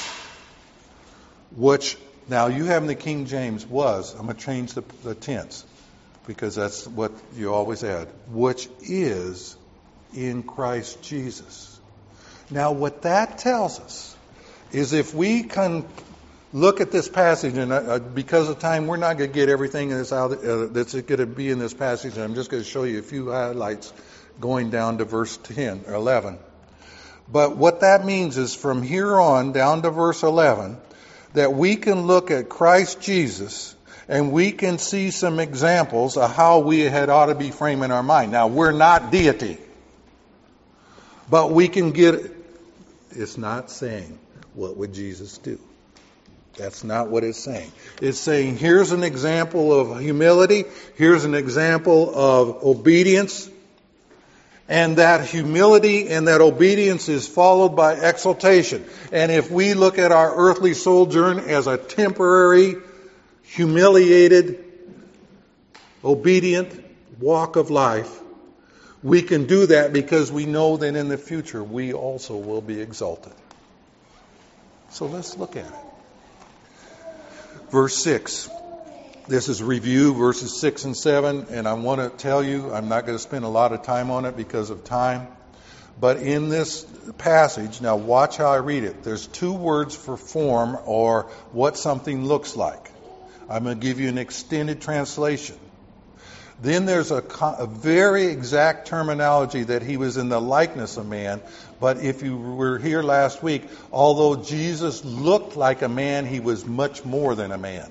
S1: which, now you have in the King James was, I'm going to change the, the tense, because that's what you always add, which is in Christ Jesus. Now what that tells us is if we can look at this passage, and uh, because of time, we're not going to get everything that's, out, uh, that's going to be in this passage, and I'm just going to show you a few highlights going down to verse ten or eleven. But what that means is from here on down to verse eleven, that we can look at Christ Jesus and we can see some examples of how we had ought to be framing our mind. Now, we're not deity, but we can get, it's not saying, what would Jesus do? That's not what it's saying. It's saying, here's an example of humility, here's an example of obedience, and that humility and that obedience is followed by exaltation. And if we look at our earthly sojourn as a temporary, humiliated, obedient walk of life, we can do that because we know that in the future we also will be exalted. So let's look at it. Verse six. This is review, verses six and seven, and I want to tell you, I'm not going to spend a lot of time on it because of time, but in this passage, now watch how I read it. There's two words for form or what something looks like. I'm going to give you an extended translation. Then there's a, a very exact terminology that he was in the likeness of man, but if you were here last week, although Jesus looked like a man, he was much more than a man.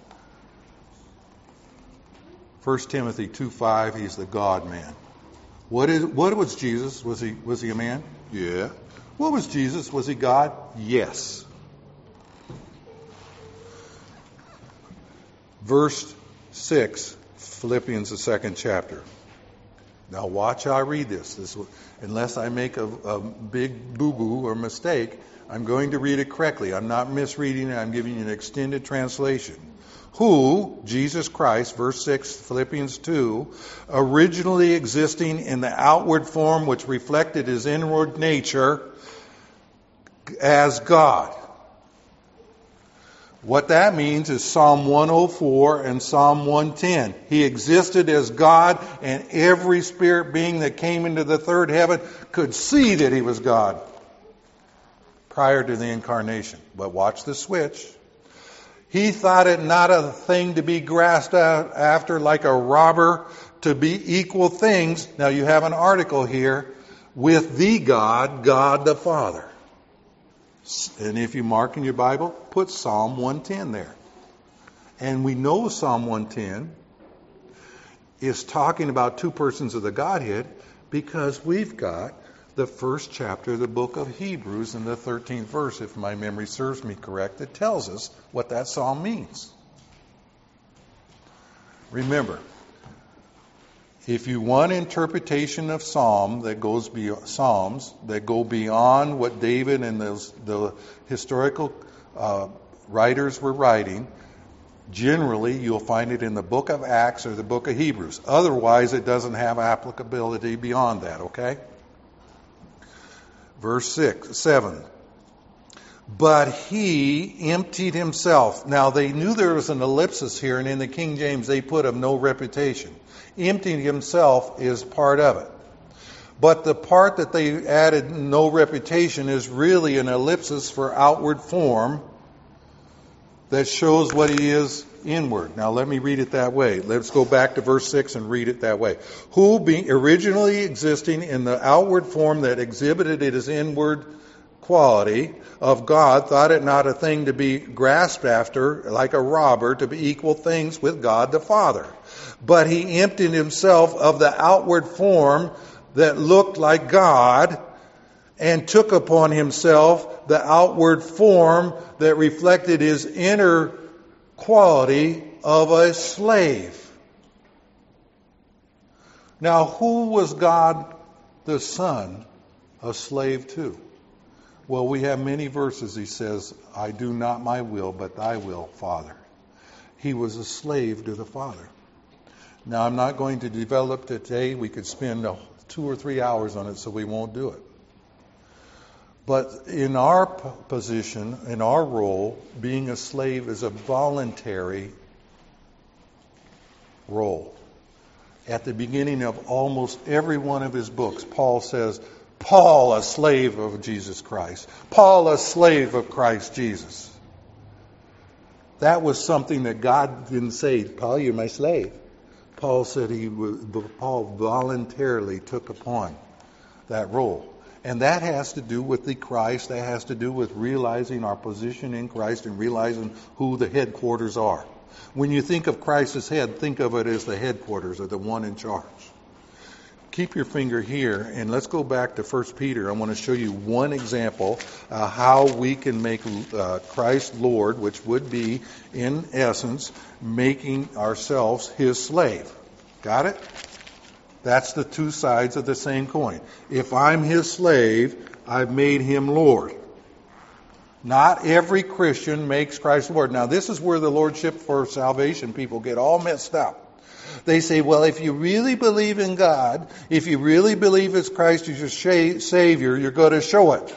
S1: First Timothy two five, he's the God-man. What is? What was Jesus? Was he was he a man? Yeah. What was Jesus? Was he God? Yes. Verse six, Philippians, the second chapter. Now watch how I read this. This unless I make a, a big boo-boo or mistake, I'm going to read it correctly. I'm not misreading it. I'm giving you an extended translation. Who, Jesus Christ, verse six, Philippians two, originally existing in the outward form which reflected his inward nature as God. What that means is Psalm one oh four and Psalm one ten. He existed as God, and every spirit being that came into the third heaven could see that he was God. prior to the incarnation. But watch the switch. He thought it not a thing to be grasped after, like a robber, to be equal things. Now you have an article here, with the God, God the Father. And if you mark in your Bible, put Psalm one ten there. And we know Psalm one ten is talking about two persons of the Godhead because we've got the first chapter of the book of Hebrews in the thirteenth verse, if my memory serves me correct, that tells us what that psalm means. Remember, if you want interpretation of psalm that goes beyond psalms that go beyond what David and those, the historical uh, writers were writing, generally you'll find it in the book of Acts or the book of Hebrews. Otherwise, it doesn't have applicability beyond that, okay? Verse six, seven. But he emptied himself. Now, they knew there was an ellipsis here, and in the King James they put of no reputation. Emptying himself is part of it. But the part that they added no reputation is really an ellipsis for outward form that shows what he is inward. Now let me read it that way. Let's go back to verse six and read it that way. Who, being originally existing in the outward form that exhibited his inward quality of God, thought it not a thing to be grasped after, like a robber, to be equal things with God the Father. But he emptied himself of the outward form that looked like God, and took upon himself the outward form that reflected his inner quality of a slave. Now, who was God the Son a slave to? Well, we have many verses. He says, I do not my will, but thy will, Father. He was a slave to the Father. Now, I'm not going to develop today. We could spend two or three hours on it, so we won't do it. But in our position, in our role, being a slave is a voluntary role. At the beginning of almost every one of his books, Paul says, Paul, a slave of Jesus Christ. Paul, a slave of Christ Jesus. That was something that God didn't say, Paul, you're my slave. Paul said he was, Paul voluntarily took upon that role. And that has to do with the Christ. That has to do with realizing our position in Christ and realizing who the headquarters are. When you think of Christ as head, think of it as the headquarters or the one in charge. Keep your finger here, and let's go back to First Peter. I want to show you one example uh, how we can make uh, Christ Lord, which would be, in essence, making ourselves his slave. Got it? That's the two sides of the same coin. If I'm his slave, I've made him Lord. Not every Christian makes Christ Lord. Now, this is where the lordship for salvation people get all messed up. They say, well, if you really believe in God, if you really believe it's Christ as your Savior, you're going to show it.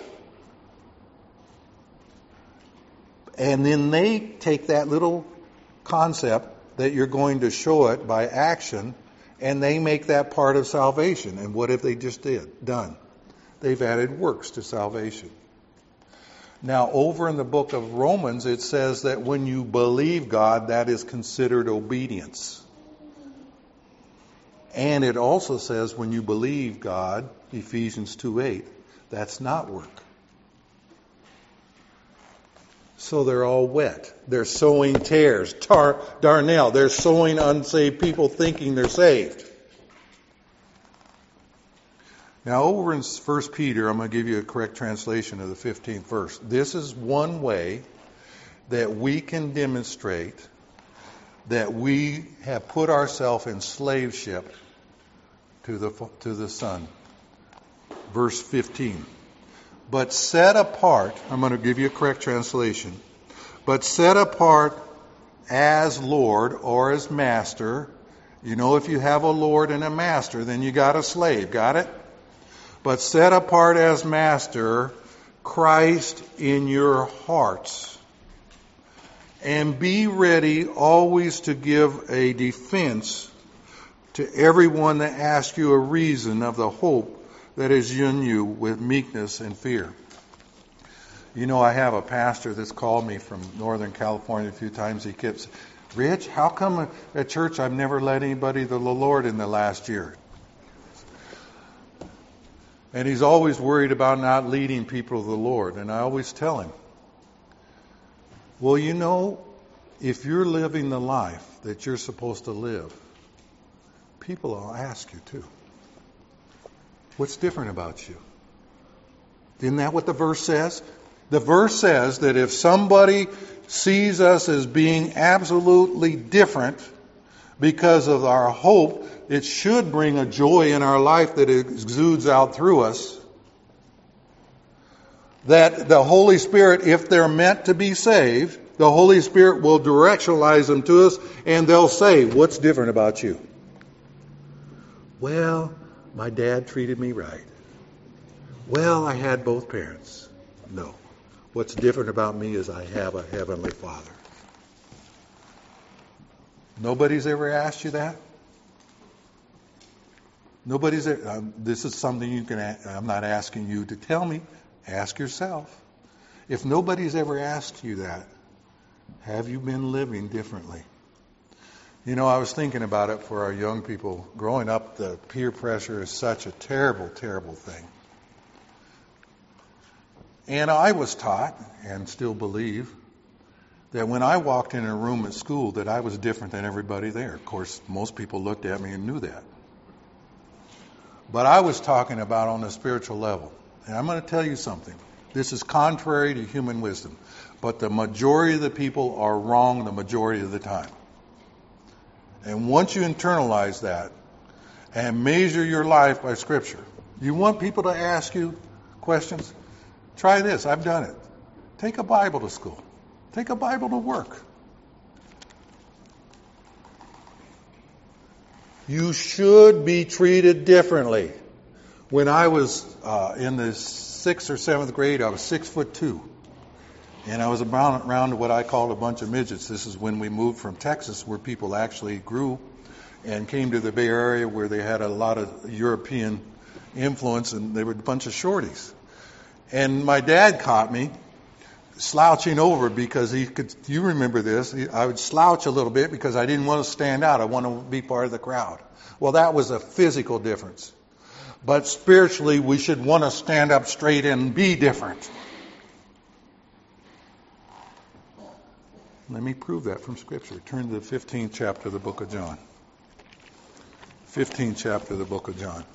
S1: And then they take that little concept that you're going to show it by action, and they make that part of salvation. And what have they just did done? They've added works to salvation. Now, over in the book of Romans, it says that when you believe God, that is considered obedience. And it also says when you believe God, Ephesians two eight, that's not work. So they're all wet. They're sowing tares. Tar, darnell. They're sowing unsaved people thinking they're saved. Now over in First Peter, I'm going to give you a correct translation of the fifteenth verse. This is one way that we can demonstrate that we have put ourselves in slaveship to the to the Son. Verse fifteen. But set apart, I'm going to give you a correct translation, but set apart as Lord or as Master. You know, if you have a Lord and a Master, then you got a slave. Got it? But set apart as Master Christ in your hearts. And be ready always to give a defense to everyone that asks you a reason of the hope that is in you with meekness and fear. You know, I have a pastor that's called me from Northern California a few times. He keeps, Rich, how come at church I've never led anybody to the Lord in the last year? And he's always worried about not leading people to the Lord. And I always tell him, well, you know, if you're living the life that you're supposed to live, people will ask you too. What's different about you? Isn't that what the verse says? The verse says that if somebody sees us as being absolutely different because of our hope, it should bring a joy in our life that exudes out through us. That the Holy Spirit, if they're meant to be saved, the Holy Spirit will directionalize them to us, and they'll say, what's different about you? Well, my dad treated me right. Well, I had both parents. No. What's different about me is I have a Heavenly Father. Nobody's ever asked you that? Nobody's ever, um, this is something you can, I'm not asking you to tell me. Ask yourself. If nobody's ever asked you that, have you been living differently? You know, I was thinking about it for our young people. Growing up, the peer pressure is such a terrible, terrible thing. And I was taught, and still believe, that when I walked in a room at school that I was different than everybody there. Of course, most people looked at me and knew that. But I was talking about on a spiritual level. And I'm going to tell you something. This is contrary to human wisdom. But the majority of the people are wrong the majority of the time. And once you internalize that and measure your life by Scripture, you want people to ask you questions? Try this. I've done it. Take a Bible to school. Take a Bible to work. You should be treated differently. When I was uh, in the sixth or seventh grade, I was six foot two. And I was around, around what I called a bunch of midgets. This is when we moved from Texas, where people actually grew and came to the Bay Area, where they had a lot of European influence, and they were a bunch of shorties. And my dad caught me slouching over because he could, you remember this, I would slouch a little bit because I didn't want to stand out. I wanted to be part of the crowd. Well, that was a physical difference. But spiritually, we should want to stand up straight and be different. Let me prove that from Scripture. Turn to the fifteenth chapter of the book of John. fifteenth chapter of the book of John.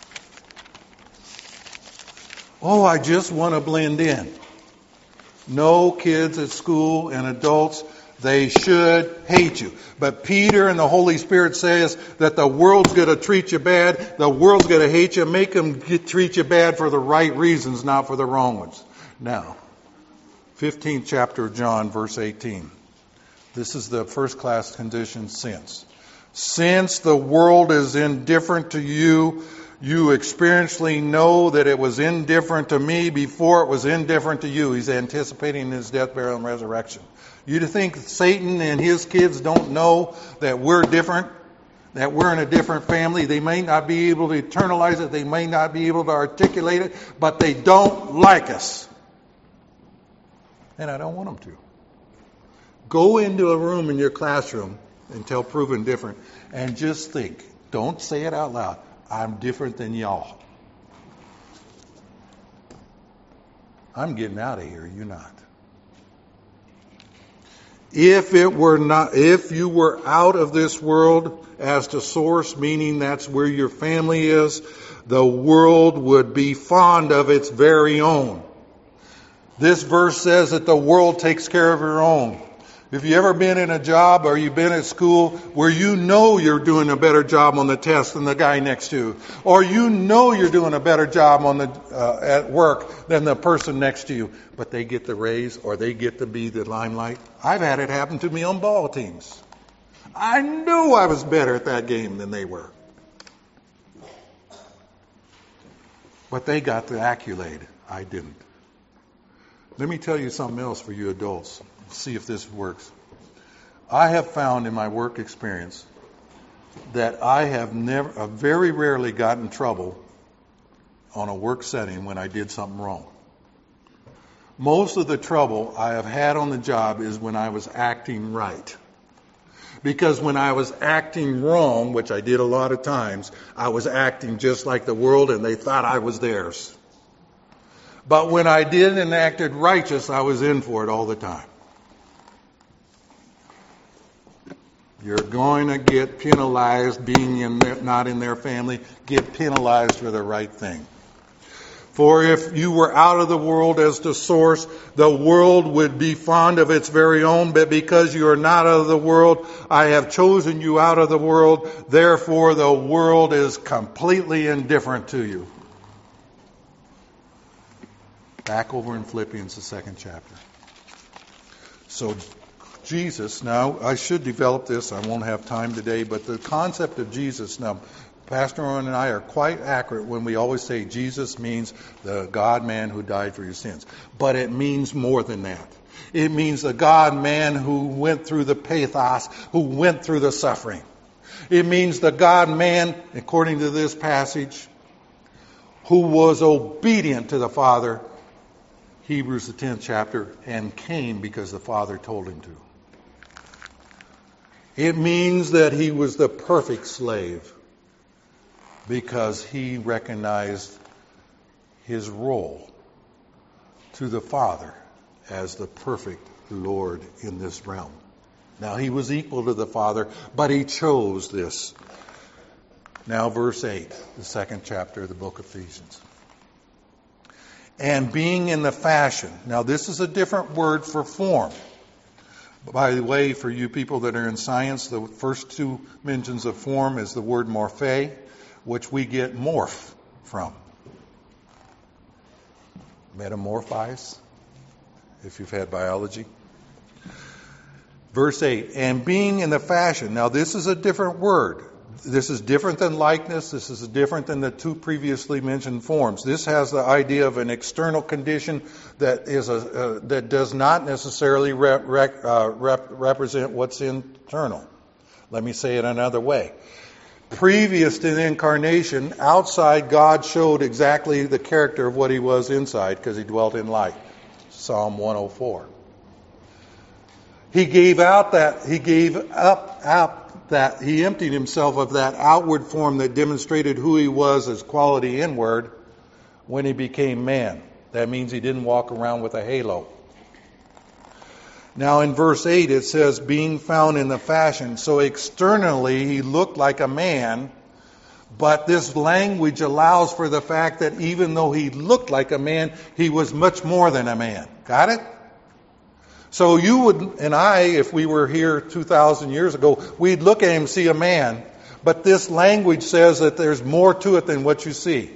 S1: Oh, I just want to blend in. No, kids at school and adults, they should hate you. But Peter and the Holy Spirit says that the world's going to treat you bad. The world's going to hate you. Make them get, treat you bad for the right reasons, not for the wrong ones. Now, fifteenth chapter of John, verse eighteen. This is the first class condition, since. Since the world is indifferent to you, you experientially know that it was indifferent to me before it was indifferent to you. He's anticipating his death, burial, and resurrection. You think Satan and his kids don't know that we're different? That we're in a different family? They may not be able to internalize it. They may not be able to articulate it. But they don't like us. And I don't want them to. Go into a room in your classroom until proven different. And just think. Don't say it out loud. I'm different than y'all. I'm getting out of here. You're not. If it were not, if you were out of this world as to source, meaning that's where your family is, the world would be fond of its very own. This verse says that the world takes care of your own. If you've ever been in a job or you've been at school where you know you're doing a better job on the test than the guy next to you, or you know you're doing a better job on the uh, at work than the person next to you, but they get the raise or they get to be the limelight. I've had it happen to me on ball teams. I knew I was better at that game than they were. But they got the accolade. I didn't. Let me tell you something else for you adults. See if this works. I have found in my work experience that I have never, uh, very rarely gotten in trouble on a work setting when I did something wrong. Most of the trouble I have had on the job is when I was acting right. Because when I was acting wrong, which I did a lot of times, I was acting just like the world and they thought I was theirs. But when I did and acted righteous, I was in for it all the time. You're going to get penalized being in their, not in their family. Get penalized for the right thing. For if you were out of the world as the source, the world would be fond of its very own. But because you are not of the world, I have chosen you out of the world. Therefore, the world is completely indifferent to you. Back over in Philippians, the second chapter. So Jesus, now I should develop this. I won't have time today. But the concept of Jesus, now Pastor Owen and I are quite accurate when we always say Jesus means the God-man who died for your sins. But it means more than that. It means the God-man who went through the pathos, who went through the suffering. It means the God-man, according to this passage, who was obedient to the Father, Hebrews the tenth chapter, and came because the Father told him to. It means that he was the perfect slave, because he recognized his role to the Father as the perfect Lord in this realm. Now, he was equal to the Father, but he chose this. Now, verse eight, the second chapter of the book of Ephesians. And being in the fashion. Now, this is a different word for form. By the way, for you people that are in science, the first two mentions of form is the word morphe, which we get morph from. Metamorphize, if you've had biology. Verse eight, and being in the fashion. Now this is a different word. This is different than likeness. This is different than the two previously mentioned forms. This has the idea of an external condition that is a uh, that does not necessarily rep, rep, uh, rep, represent what's internal. Let me say it another way. Previous to the incarnation, outside God showed exactly the character of what he was inside because he dwelt in light. Psalm one oh four. He gave out that, he gave up, out that, he emptied himself of that outward form that demonstrated who he was as quality inward when he became man. That means he didn't walk around with a halo. Now in verse eight it says, being found in the fashion. So externally he looked like a man, but this language allows for the fact that even though he looked like a man, he was much more than a man. Got it? So you would, and I, if we were here two thousand years ago, we'd look at him and see a man. But this language says that there's more to it than what you see.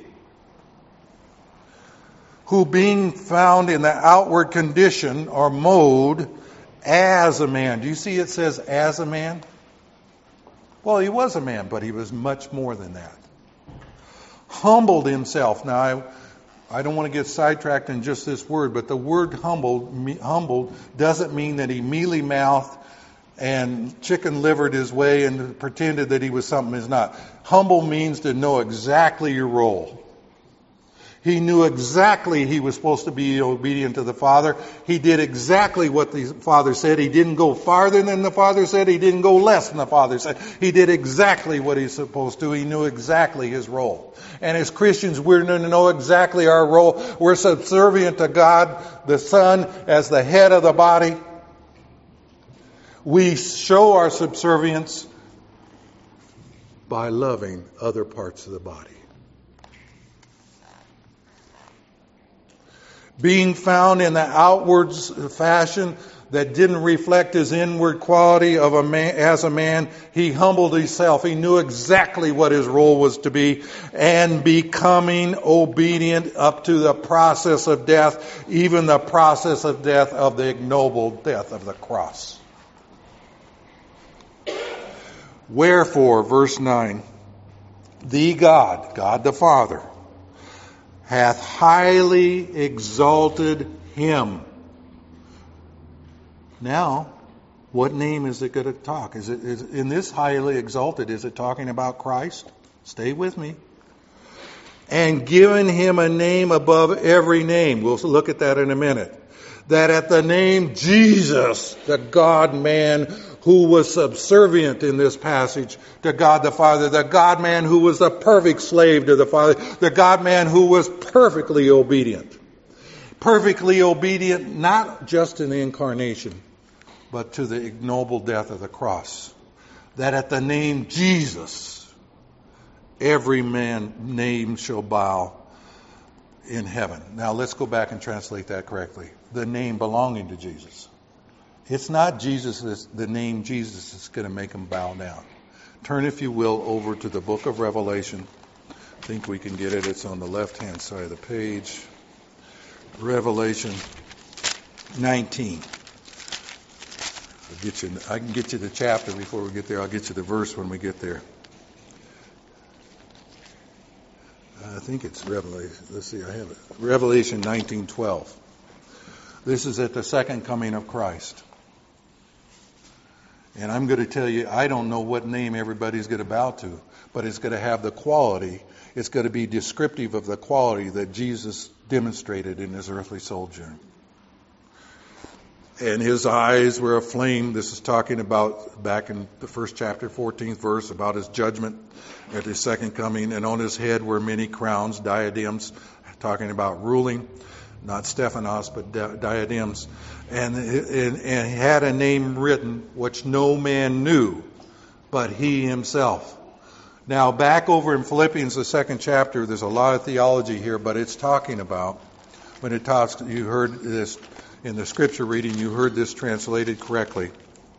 S1: Who being found in the outward condition or mode as a man. Do you see it says as a man? Well, he was a man, but he was much more than that. Humbled himself. Now, I, I don't want to get sidetracked in just this word, but the word humbled, me, humbled doesn't mean that he mealy-mouthed and chicken-livered his way and pretended that he was something he's not. Humble means to know exactly your role. He knew exactly he was supposed to be obedient to the Father. He did exactly what the Father said. He didn't go farther than the Father said. He didn't go less than the Father said. He did exactly what he's supposed to. He knew exactly his role. And as Christians, we're going to know exactly our role. We're subservient to God, the Son, as the head of the body. We show our subservience by loving other parts of the body. Being found in the outward fashion that didn't reflect his inward quality of a man, as a man, he humbled himself. He knew exactly what his role was to be, and becoming obedient up to the process of death, even the process of death of the ignoble death of the cross. Wherefore, verse nine, the God, God the Father, hath highly exalted him. Now, what name is it going to talk? Is it is in this highly exalted? Is it talking about Christ? Stay with me. And given him a name above every name. We'll look at that in a minute. that at the name Jesus, the God-man who was subservient in this passage to God the Father, the God-man who was the perfect slave to the Father, the God-man who was perfectly obedient. Perfectly obedient not just in the incarnation, but to the ignoble death of the cross. That at the name Jesus, every man name shall bow in heaven. Now let's go back and translate that correctly. The name belonging to Jesus. It's not Jesus, the name Jesus is going to make him bow down. Turn, if you will, over to the book of Revelation. I think we can get it. It's on the left-hand side of the page. Revelation nineteen. I'll get you, I can get you the chapter before we get there. I'll get you the verse when we get there. I think it's Revelation. Let's see, I have it. Revelation nineteen twelve. This is at the second coming of Christ. And I'm going to tell you, I don't know what name everybody's going to bow to, but it's going to have the quality, it's going to be descriptive of the quality that Jesus demonstrated in his earthly sojourn. And his eyes were aflame. This is talking about, back in the first chapter, fourteenth verse, about his judgment at his second coming. And on his head were many crowns, diadems, talking about ruling. Not Stephanos, but di- diadems. And, and, and he had a name written which no man knew but he himself. Now, back over in Philippians, the second chapter, there's a lot of theology here, but it's talking about, when it talks, you heard this in the scripture reading, you heard this translated correctly.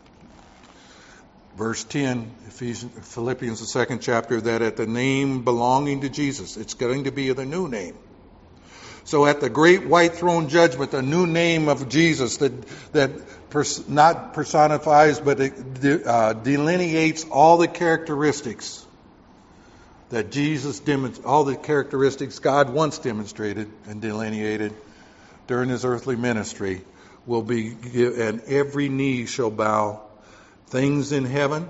S1: Verse ten, Ephesians, Philippians, the second chapter, that at the name belonging to Jesus, it's going to be the new name. So at the great white throne judgment, the new name of Jesus that that pers- not personifies, but it de- uh, delineates all the characteristics that Jesus demonstrated, all the characteristics God once demonstrated and delineated during his earthly ministry, will be, and every knee shall bow. Things in heaven,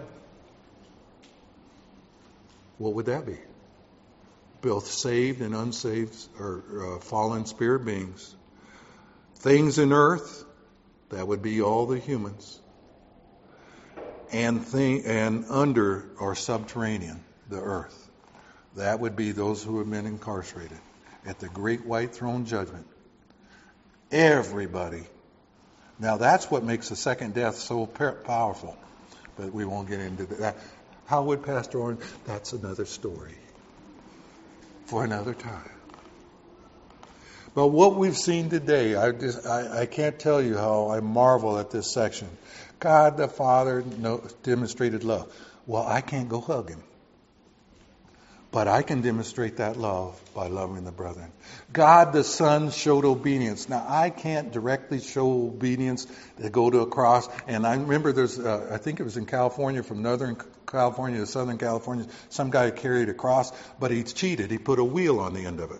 S1: what would that be? Both saved and unsaved, or uh, fallen spirit beings. Things in earth, that would be all the humans. And thing, and under or subterranean, the earth. That would be those who have been incarcerated. At the great white throne judgment, everybody. Now that's what makes the second death so powerful. But we won't get into that. How would Pastor Orrin? That's another story for another time. But what we've seen today, I, just, I, I can't tell you how I marvel at this section. God the Father no, demonstrated love. Well, I can't go hug him. But I can demonstrate that love by loving the brethren. God the Son showed obedience. Now, I can't directly show obedience to go to a cross. And I remember there's, uh, I think it was in California, from Northern California to Southern California, some guy carried a cross, but he cheated. He put a wheel on the end of it.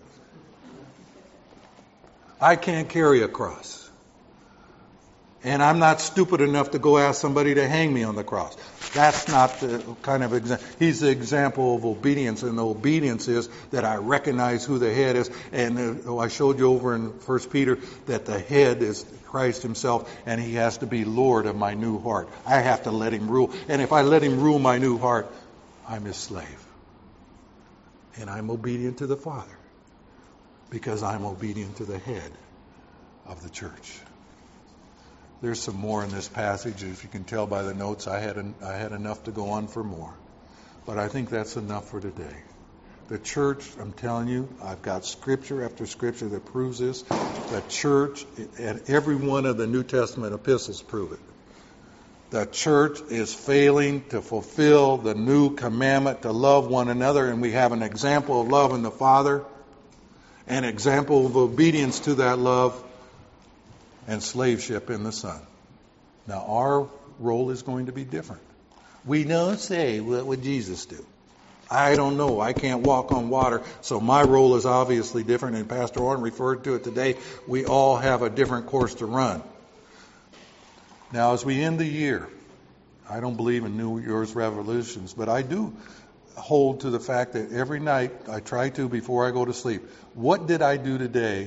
S1: I can't carry a cross. And I'm not stupid enough to go ask somebody to hang me on the cross. That's not the kind of example. He's the example of obedience, and the obedience is that I recognize who the head is. And uh, I showed you over in First Peter that the head is Christ himself, and he has to be Lord of my new heart. I have to let him rule. And if I let him rule my new heart, I'm his slave. And I'm obedient to the Father because I'm obedient to the head of the church. There's some more in this passage. If you can tell by the notes, I had en- I had enough to go on for more. But I think that's enough for today. The church, I'm telling you, I've got scripture after scripture that proves this. The church, and every one of the New Testament epistles prove it. The church is failing to fulfill the new commandment to love one another, and we have an example of love in the Father, an example of obedience to that love, and slaveship in the Son. Now, our role is going to be different. We don't say, what would Jesus do? I don't know. I can't walk on water, so my role is obviously different, and Pastor Orrin referred to it today. We all have a different course to run. Now, as we end the year, I don't believe in New Year's revolutions, but I do hold to the fact that every night, I try to before I go to sleep, what did I do today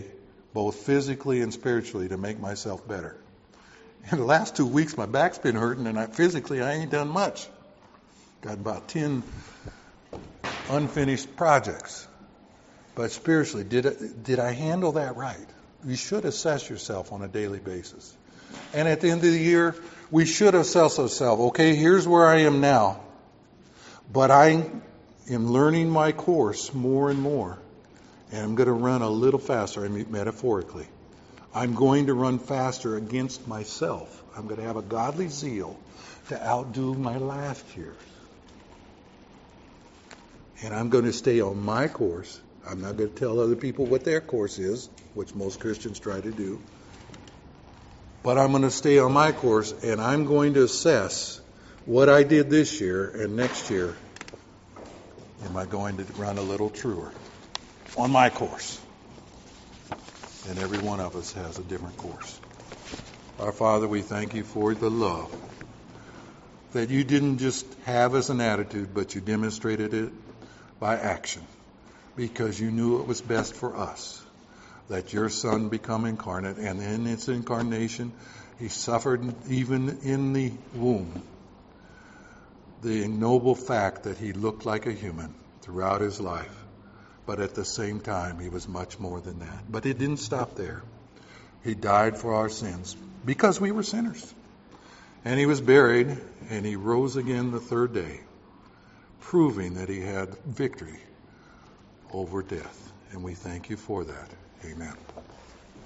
S1: both physically and spiritually, to make myself better. In the last two weeks, my back's been hurting, and I, physically, I ain't done much. Got about ten unfinished projects. But spiritually, did I, did I handle that right? You should assess yourself on a daily basis. And at the end of the year, we should assess ourselves. Okay, here's where I am now. But I am learning my course more and more. And I'm going to run a little faster, I mean metaphorically. I'm going to run faster against myself. I'm going to have a godly zeal to outdo my last year's. And I'm going to stay on my course. I'm not going to tell other people what their course is, which most Christians try to do. But I'm going to stay on my course, and I'm going to assess what I did this year and next year. Am I going to run a little truer on my course? And every one of us has a different course. Our Father, we thank you for the love that you didn't just have as an attitude, but you demonstrated it by action, because you knew it was best for us that your Son become incarnate, and in its incarnation he suffered even in the womb the ignoble fact that he looked like a human throughout his life, but at the same time he was much more than that. But it didn't stop there. He died for our sins because we were sinners, and he was buried, and he rose again the third day, proving that he had victory over death. And we thank you for that. Amen.